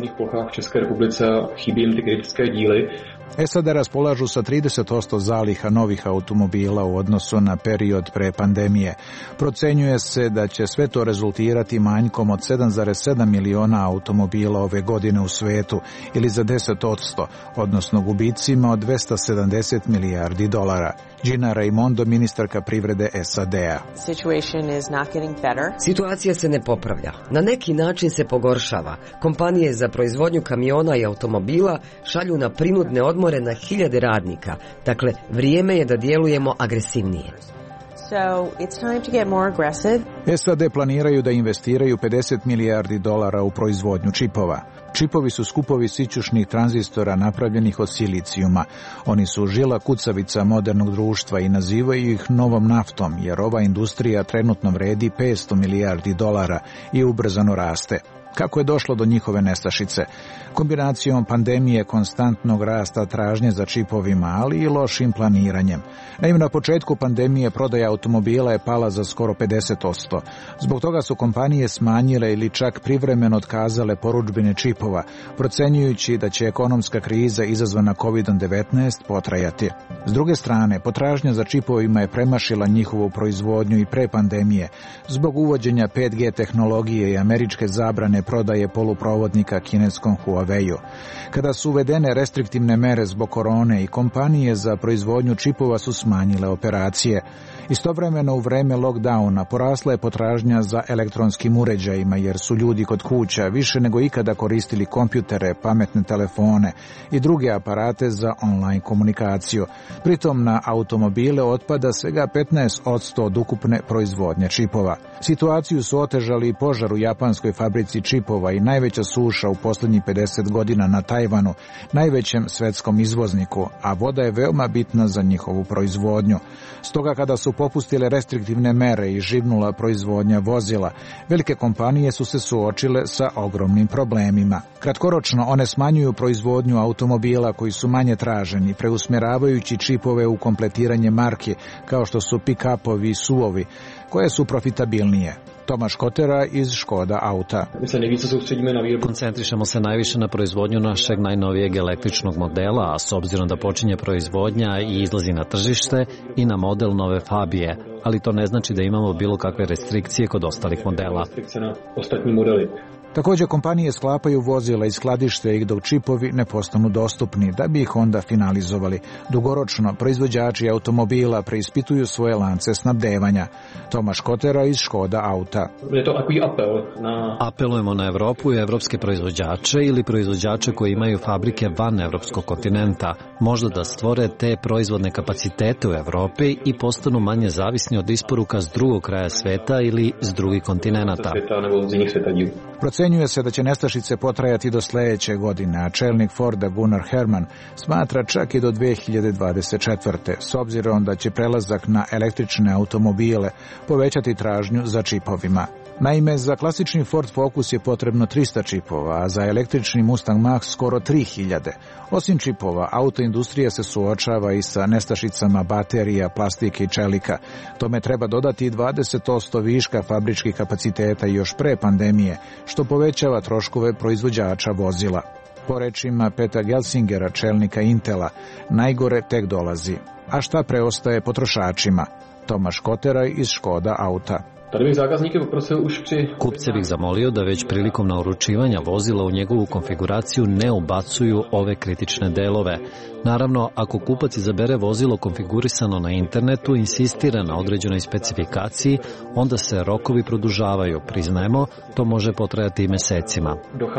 SAD raspolažu sa 30% zaliha novih automobila u odnosu na period pre pandemije. Procenjuje se da će sve to rezultirati manjkom od 7,7 miliona automobila ove godine u svetu ili za 10%, odnosno gubicima od 270 milijardi dolara. Gina Raimondo, ministarka privrede SAD-a. Situacija se ne popravlja. Na neki način se pogoršava. Kompanije za proizvodnju kamiona i automobila šalju na prinudne odmore na hiljade radnika. Dakle, vrijeme je da djelujemo agresivnije. SAD planiraju da investiraju 50 milijardi dolara u proizvodnju čipova. Čipovi su skupovi sićušnih tranzistora napravljenih od silicijuma. Oni su žila kucavica modernog društva i nazivaju ih novom naftom, jer ova industrija trenutno vredi 500 milijardi dolara i ubrzano raste. Kako je došlo do njihove nestašice? Kombinacijom pandemije, konstantnog rasta tražnje za čipovima, ali i lošim planiranjem. Naime, na početku pandemije prodaja automobila je pala za skoro 50%. Zbog toga su kompanije smanjile ili čak privremeno otkazale porudžbine čipova, procenjujući da će ekonomska kriza izazvana COVID-19 potrajati. S druge strane, potražnja za čipovima je premašila njihovu proizvodnju i pre pandemije, zbog uvođenja 5G tehnologije i američke zabrane prodaje poluprovodnika kineskom Huawei-u. Kada su uvedene restriktivne mere zbog korone i kompanije za proizvodnju čipova su smanjile operacije. Istovremeno u vreme lockdowna porasla je potražnja za elektronskim uređajima jer su ljudi kod kuća više nego ikada koristili kompjutere, pametne telefone i druge aparate za online komunikaciju. Pritom na automobile otpada svega 15% od ukupne proizvodnje čipova. Situaciju su otežali i požar u japanskoj fabrici čipova i najveća suša u posljednjih 50 godina na Tajvanu, najvećem svetskom izvozniku, a voda je veoma bitna za njihovu proizvodnju. Stoga kada su popustile restriktivne mere i živnula proizvodnja vozila, velike kompanije su se suočile sa ogromnim problemima. Kratkoročno one smanjuju proizvodnju automobila koji su manje traženi, preusmjeravajući čipove u kompletiranje marke kao što su pick-upovi i SUV-ovi, koje su profitabilnije. Tomaš Kotera iz Škoda Auta. Koncentrišemo se najviše na proizvodnju našeg najnovijeg električnog modela, a s obzirom da počinje proizvodnja i izlazi na tržište, i na model nove Fabije, ali to ne znači da imamo bilo kakve restrikcije kod ostalih modela. Također kompanije sklapaju vozila i skladište ih dok čipovi ne postanu dostupni, da bi ih onda finalizovali. Dugoročno, proizvođači automobila preispituju svoje lance snabdevanja. Tomaš Kotera iz Škoda Auta. Apelujemo na Evropu i evropske proizvođače ili proizvođače koji imaju fabrike van evropskog kontinenta, možda da stvore te proizvodne kapacitete u Evropi i postanu manje zavisni od isporuka s drugog kraja sveta ili s drugih kontinenata. Procenjuje se da će nestašice potrajati do sljedeće godine, a čelnik Forda Gunnar Herman smatra čak i do 2024. s obzirom da će prelazak na električne automobile povećati tražnju za čipovima. Naime, za klasični Ford Focus je potrebno 300 čipova, a za električni Mustang Mach skoro 3000. Osim čipova, autoindustrija se suočava i sa nestašicama baterija, plastike i čelika. Tome treba dodati i 20% viška fabričkih kapaciteta još pre pandemije, što povećava troškove proizvođača vozila. Po rečima Peta Gelsingera, čelnika Intela, najgore tek dolazi. A šta preostaje potrošačima? Tomaš Kotera iz Škoda Auta. Kupce bih zamolio da već prilikom naručivanja vozila u njegovu konfiguraciju ne ubacuju ove kritične delove. Naravno, ako kupac izabere vozilo konfigurisano na internetu, insistira na određenoj specifikaciji, onda se rokovi produžavaju. Priznajemo, to može potrajati i mesecima.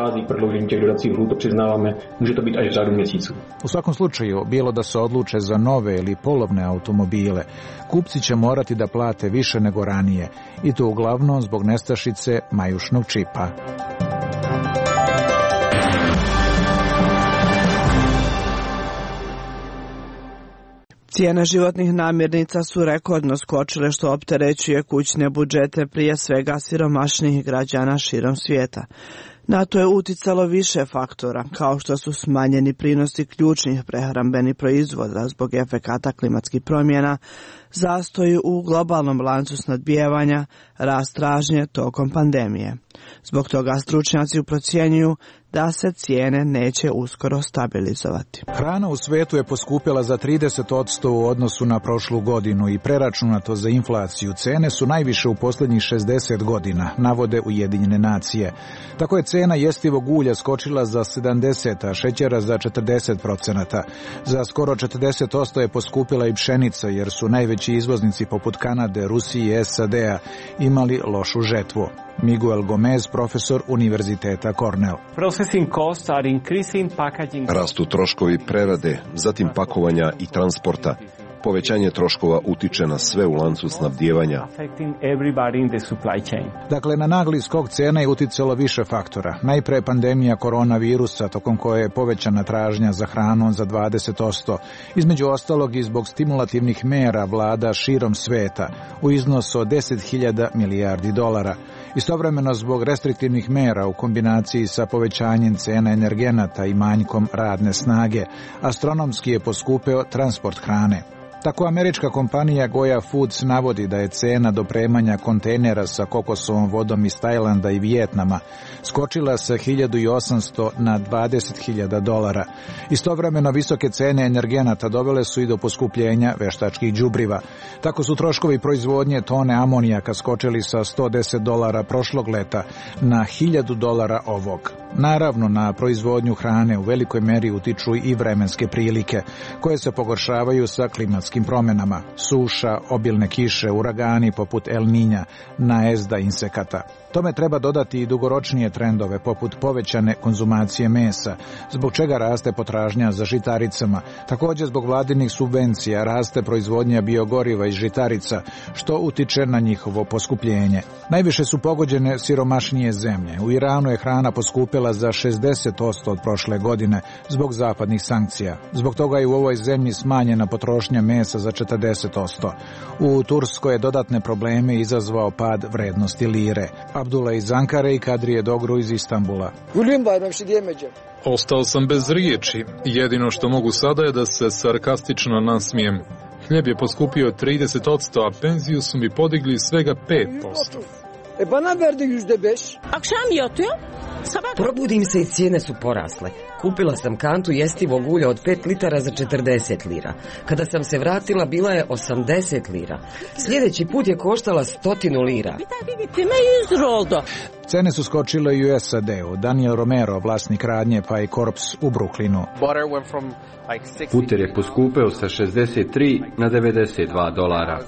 U svakom slučaju, bilo da se odluče za nove ili polovne automobile, kupci će morati da plate više nego ranije, i to uglavnom zbog nestašice majušnog čipa. Cijene životnih namirnica su rekordno skočile, što opterećuje kućne budžete prije svega siromašnijih građana širom svijeta. Na to je uticalo više faktora, kao što su smanjeni prinosi ključnih prehrambenih proizvoda zbog efekata klimatskih promjena, zastoji u globalnom lancu snabdijevanja, rast tražnje tokom pandemije. Zbog toga stručnjaci procjenjuju da se cijene neće uskoro stabilizovati. Hrana u svijetu je poskupjela za 30% u odnosu na prošlu godinu i preračunato za inflaciju. Cene su najviše u posljednjih 60 godina, navode Ujedinjene nacije. Tako je cena jestivog ulja skočila za 70%, a šećera za 40%. Za skoro 40% je poskupila i pšenica, jer su najveći izvoznici poput Kanade, Rusije i SAD-a imali lošu žetvu. Miguel Gomez, profesor Univerziteta Cornell. Rastu troškovi prerade, zatim pakovanja i transporta. Povećanje troškova utiče na sve u lancu snabdijevanja. Dakle, na nagli skok cena je uticalo više faktora. Najpre pandemija koronavirusa, tokom koje je povećana tražnja za hranom za 20%, između ostalog i zbog stimulativnih mera vlada širom sveta u iznosu od 10.000 milijardi dolara. Istovremeno zbog restriktivnih mera u kombinaciji sa povećanjem cena energenata i manjkom radne snage, astronomski je poskupeo transport hrane. Tako američka kompanija Goya Foods navodi da je cena dopremanja kontejnera sa kokosovom vodom iz Tajlanda i Vijetnama skočila sa 1.800 na 20.000 dolara. Istovremeno visoke cene energenata dovele su i do poskupljenja veštačkih đubriva. Tako su troškovi proizvodnje tone amonijaka skočili sa 110 dolara prošlog leta na 1.000 dolara ovog. Naravno, na proizvodnju hrane u velikoj meri utiču i vremenske prilike, koje se pogoršavaju sa klimatskim promjenama. Suša, obilne kiše, uragani poput El Niña, najezda insekata. Tome treba dodati i dugoročnije trendove poput povećane konzumacije mesa, zbog čega raste potražnja za žitaricama. Također zbog vladinih subvencija raste proizvodnja biogoriva iz žitarica, što utiče na njihovo poskupljenje. Najviše su pogođene siromašnije zemlje. U Iranu je hrana poskupila za 60% od prošle godine zbog zapadnih sankcija. Zbog toga je u ovoj zemlji smanjena potrošnja mesa za 40%. U Turskoj je dodatne probleme izazvao pad vrednosti lire. Abdullah iz Ankare i Kadrije Dogru iz Istanbula. Ostao sam bez riječi. Jedino što mogu sada je da se sarkastično nasmijem. Hljeb je poskupio 30%, a penziju su mi podigli svega 5%. Bana verdi %5. Akşam yatıyor. Probudim se i cijene su porasle. Kupila sam kantu jestivog ulja od 5 litara za 40 lira. Kada sam se vratila bila je 80 lira. Sljedeći put je koštala 100 lira. Cene su skočile i u SAD-u. Daniel Romero, vlasnik radnje Pie Corps u Brooklynu. Puter je poskupeo sa 63 na $92.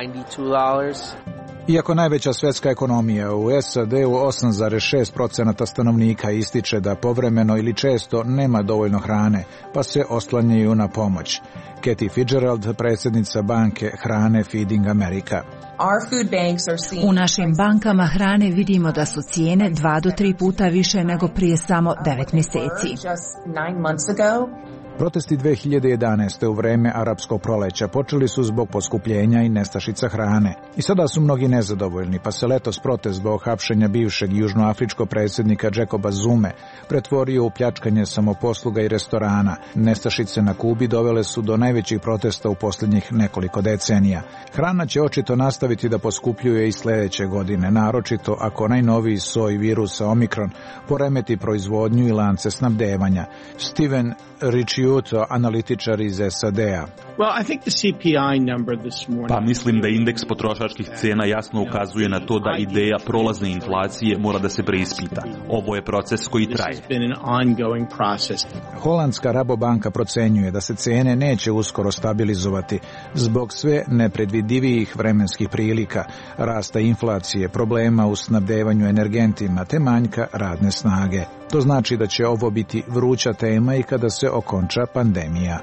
Iako najveća svjetska ekonomija u SAD-u 8,6% stanovnika ističe da povremeno ili često nema dovoljno hrane, pa se oslanjaju na pomoć. Kathy Fitzgerald, predsjednica banke hrane Feeding America. U našim bankama hrane vidimo da su cijene 2 do 3 puta više nego prije samo 9 mjeseci. Protesti 2011. u vreme arapskog proleća počeli su zbog poskupljenja i nestašica hrane. I sada su mnogi nezadovoljni, pa se letos protest zbog hapšenja bivšeg južnoafričkog predsjednika Jacoba Zume pretvorio u pljačkanje samoposluga i restorana. Nestašice na Kubi dovele su do najvećih protesta u posljednjih nekoliko decenija. Hrana će očito nastaviti da poskupljuje i sljedeće godine, naročito ako najnoviji soj virusa Omikron poremeti proizvodnju i lance snabdevanja. Steven Ricciuto, analitičar iz SAD-a. Pa mislim da indeks potrošačkih cena jasno ukazuje na to da ideja prolazne inflacije mora da se preispita. Ovo je proces koji traje. Holandska Rabobanka procenjuje da se cene neće uskoro stabilizovati zbog sve nepredvidivijih vremenskih prilika, rasta inflacije, problema u snabdevanju energentima te manjka radne snage. To znači da će ovo biti vruća tema i kada se okonča pandemija.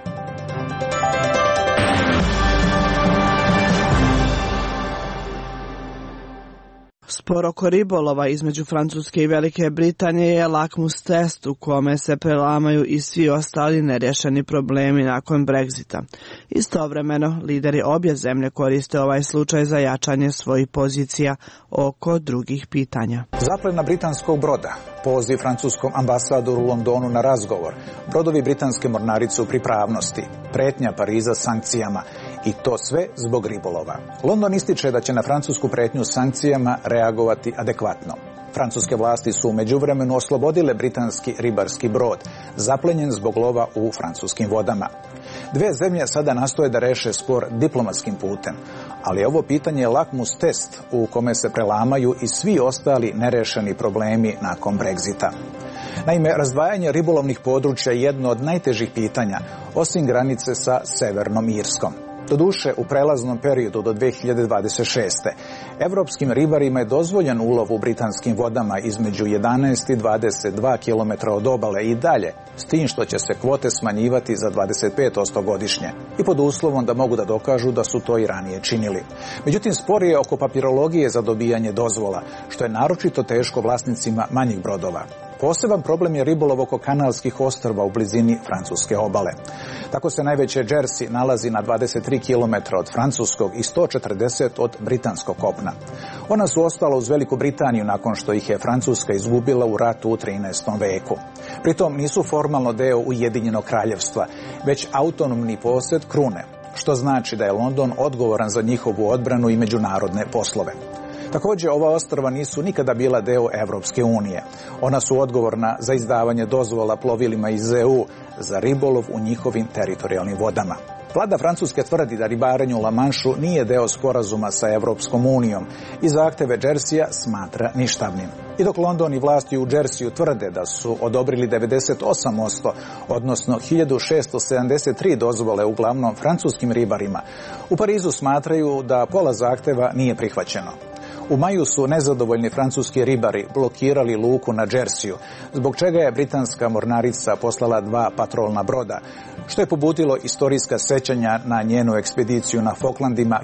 Spor oko ribolova između Francuske i Velike Britanije je lakmus test u kome se prelamaju i svi ostali nerješeni problemi nakon Brexita. Istovremeno, lideri obje zemlje koriste ovaj slučaj za jačanje svojih pozicija oko drugih pitanja. Zaplena britanskog broda, poziv francuskom ambasadoru u Londonu na razgovor, brodovi britanske mornarice u pripravnosti, pretnja Pariza sankcijama i to sve zbog ribolova. London ističe da će na francusku pretnju sankcijama reagovati adekvatno. Francuske vlasti su u međuvremenu oslobodile britanski ribarski brod, zaplenjen zbog lova u francuskim vodama. Dve zemlje sada nastoje da reše spor diplomatskim putem, ali ovo pitanje je lakmus test u kome se prelamaju i svi ostali nerešeni problemi nakon Brexita. Naime, razdvajanje ribolovnih područja je jedno od najtežih pitanja, osim granice sa Severnom Irskom. Doduše, u prelaznom periodu do 2026. Evropskim ribarima je dozvoljen ulov u britanskim vodama između 11 i 22 km od obale i dalje, s tim što će se kvote smanjivati za 25% godišnje i pod uslovom da mogu da dokažu da su to i ranije činili. Međutim, spor je oko papirologije za dobijanje dozvola, što je naročito teško vlasnicima manjih brodova. Poseban problem je ribolov oko kanalskih ostrva u blizini francuske obale. Tako se najveće Jersey nalazi na 23 km od francuskog i 140 od britanskog kopna. Ona su ostala uz Veliku Britaniju nakon što ih je Francuska izgubila u ratu u 13. veku. Pritom nisu formalno deo Ujedinjenog kraljevstva, već autonomni posjed krune, što znači da je London odgovoran za njihovu odbranu i međunarodne poslove. Također, ova ostrva nisu nikada bila deo Evropske unije. Ona su odgovorna za izdavanje dozvola plovilima iz EU za ribolov u njihovim teritorijalnim vodama. Vlada Francuske tvrdi da ribarenje u La Manšu nije deo sporazuma sa Evropskom unijom i zahteve Jerseya smatra ništavnim. I dok London i vlasti u Jerseyu tvrde da su odobrili 98%, odnosno 1673 dozvole uglavnom francuskim ribarima, u Parizu smatraju da pola zahteva nije prihvaćeno. U maju su nezadovoljni francuski ribari blokirali luku na Jerseyu, zbog čega je britanska mornarica poslala 2 patrolna broda, što je pobudilo istorijska sećanja na njenu ekspediciju na Falklandima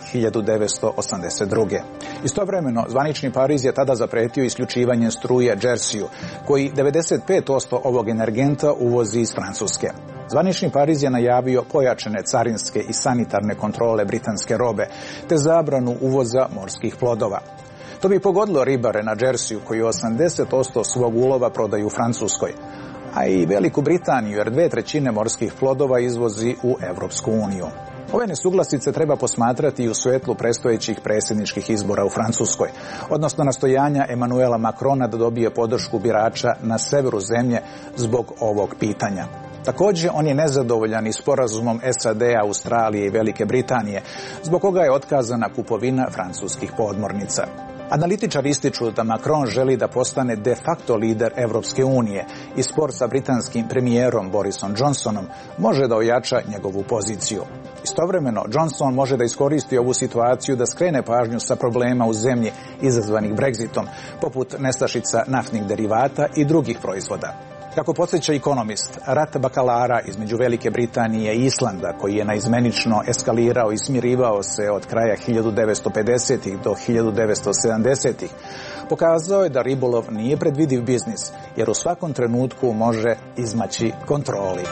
1982. Istovremeno, zvanični Pariz je tada zapretio isključivanje struje Jerseyu, koji 95% ovog energenta uvozi iz Francuske. Zvanični Pariz je najavio pojačane carinske i sanitarne kontrole britanske robe, te zabranu uvoza morskih plodova. To bi pogodilo ribare na Jerseyu koji 80% svog ulova prodaju u Francuskoj, a i Veliku Britaniju jer 2/3 morskih plodova izvozi u Evropsku uniju. Ove nesuglasice treba posmatrati i u svetlu predstojećih predsjedničkih izbora u Francuskoj, odnosno nastojanja Emmanuela Macrona da dobije podršku birača na severu zemlje zbog ovog pitanja. Također, on je nezadovoljan i sporazumom SAD, Australije i Velike Britanije, zbog koga je otkazana kupovina francuskih podmornica. Analitičari ističu da Macron želi da postane de facto lider Evropske unije i spor sa britanskim premijerom Borisom Johnsonom može da ojača njegovu poziciju. Istovremeno, Johnson može da iskoristi ovu situaciju da skrene pažnju sa problema u zemlji izazvanih Brexitom, poput nestašica naftnih derivata i drugih proizvoda. Kako podsjeća Economist, rat bakalara između Velike Britanije i Islanda, koji je naizmenično eskalirao i smirivao se od kraja 1950-ih do 1970-ih, pokazao je da ribolov nije predvidiv biznis, jer u svakom trenutku može izmaći kontroli.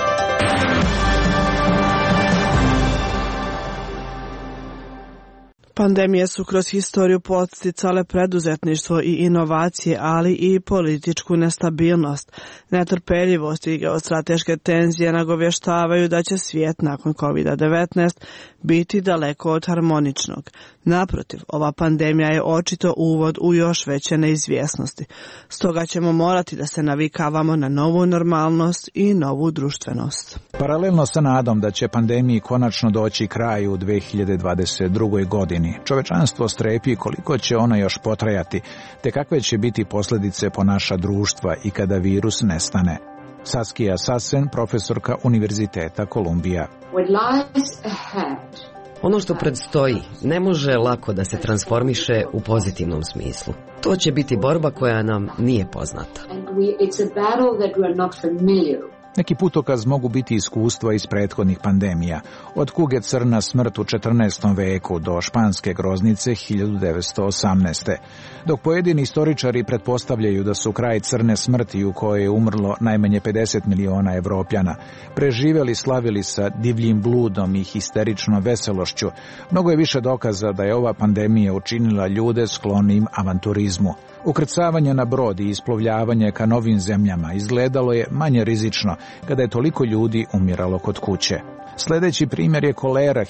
Pandemije su kroz historiju podsticale preduzetništvo i inovacije, ali i političku nestabilnost. Netrpeljivost i geostrateške tenzije nagovještavaju da će svijet nakon COVID-19 biti daleko od harmoničnog. Naprotiv, ova pandemija je očito uvod u još veće neizvjesnosti. Stoga ćemo morati da se navikavamo na novu normalnost i novu društvenost. Paralelno sa nadom da će pandemiji konačno doći kraj u 2022. godini, čovečanstvo strepi koliko će ona još potrajati, te kakve će biti posljedice po naša društva i kada virus nestane. Saskia Sassen, profesorka Univerziteta Kolumbija. Ono što predstoji ne može lako da se transformiše u pozitivnom smislu. To će biti borba koja nam nije poznata. Neki putokaz mogu biti iskustva iz prethodnih pandemija, od kuge crna smrt u 14. veku do španske groznice 1918. Dok pojedini istoričari pretpostavljaju da su kraj crne smrti u kojoj je umrlo najmanje 50 miliona Evropljana, preživjeli slavili sa divljim bludom i histeričnom veselošću, mnogo je više dokaza da je ova pandemija učinila ljude sklonim avanturizmu. Ukrcavanje na brod i isplovljavanje ka novim zemljama izgledalo je manje rizično kada je toliko ljudi umiralo kod kuće. Sljedeći primjer je kolera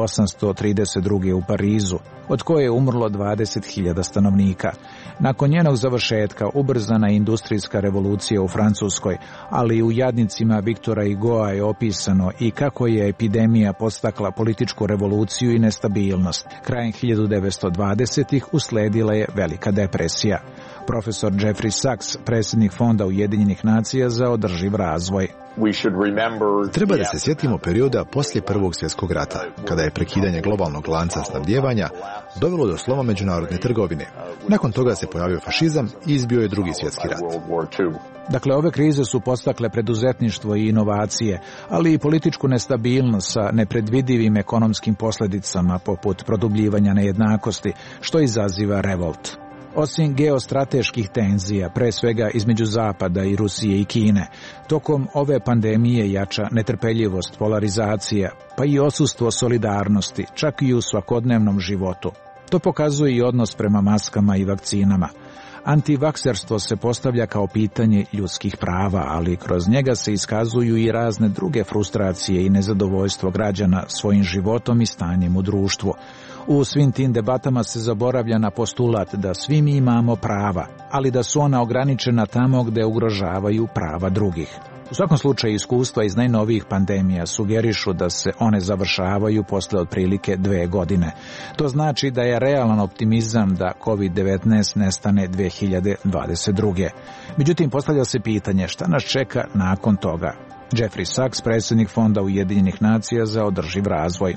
1832. u Parizu, od koje je umrlo 20.000 stanovnika. Nakon njenog završetka ubrzana je industrijska revolucija u Francuskoj, ali u Jadnicima Viktora Hugoa je opisano i kako je epidemija podstakla političku revoluciju i nestabilnost. Krajem 1920-ih usledila je velika depresija. Profesor Jeffrey Sachs, predsjednik Fonda Ujedinjenih nacija za održiv razvoj. Treba da se sjetimo perioda poslije Prvog svjetskog rata, kada je prekidanje globalnog lanca snabdijevanja dovelo do sloma međunarodne trgovine. Nakon toga se pojavio fašizam i izbio je Drugi svjetski rat. Dakle, ove krize su podstakle preduzetništvo i inovacije, ali i političku nestabilnost sa nepredvidivim ekonomskim posljedicama poput produbljivanja nejednakosti, što izaziva revolt. Osim geostrateških tenzija, pre svega između Zapada i Rusije i Kine, tokom ove pandemije jača netrpeljivost, polarizacija, pa i odsustvo solidarnosti, čak i u svakodnevnom životu. To pokazuje i odnos prema maskama i vakcinama. Antivakserstvo se postavlja kao pitanje ljudskih prava, ali kroz njega se iskazuju i razne druge frustracije i nezadovoljstvo građana svojim životom i stanjem u društvu. U svim tim debatama se zaboravlja na postulat da svi mi imamo prava, ali da su ona ograničena tamo gde ugrožavaju prava drugih. U svakom slučaju iskustva iz najnovijih pandemija sugerišu da se one završavaju posle otprilike 2 godine. To znači da je realan optimizam da COVID-19 nestane 2022. Međutim, postavlja se pitanje šta nas čeka nakon toga. Jeffrey Sachs, predsjednik Fonda Ujedinjenih nacija za održiv razvoj.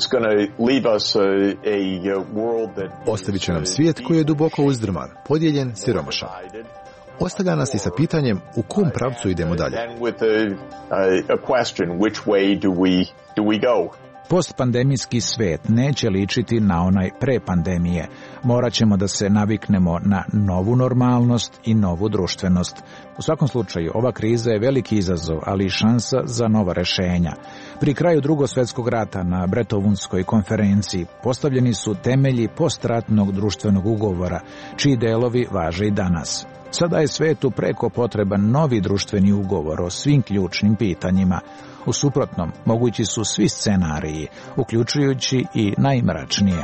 Ostavit će nam svijet koji je duboko uzdrman, podijeljen, siromašan. Ostavlja nas i sa pitanjem u kom pravcu idemo dalje. Postpandemijski svet neće ličiti na onaj pre pandemije. Morat ćemo da se naviknemo na novu normalnost i novu društvenost. U svakom slučaju, ova kriza je veliki izazov, ali i šansa za nova rešenja. Pri kraju Drugog svjetskog rata na Bretonvudskoj konferenciji postavljeni su temelji postratnog društvenog ugovora, čiji delovi važe i danas. Sada je svetu preko potreban novi društveni ugovor o svim ključnim pitanjima. U suprotnom, mogući su svi scenariji, uključujući i najmračnije.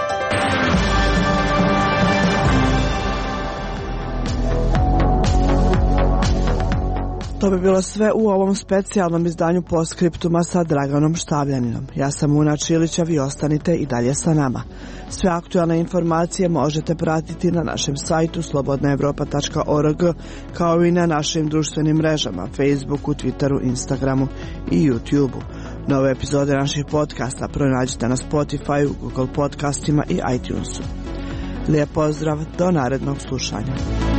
To bi bilo sve u ovom specijalnom izdanju Postscriptuma sa Draganom Štavljaninom. Ja sam Una Čilića, vi ostanite i dalje sa nama. Sve aktualne informacije možete pratiti na našem sajtu slobodnaevropa.org, kao i na našim društvenim mrežama, Facebooku, Twitteru, Instagramu i YouTubeu. Nove epizode naših podcasta pronađite na Spotify, Google podcastima i iTunesu. Lijep pozdrav, do narednog slušanja.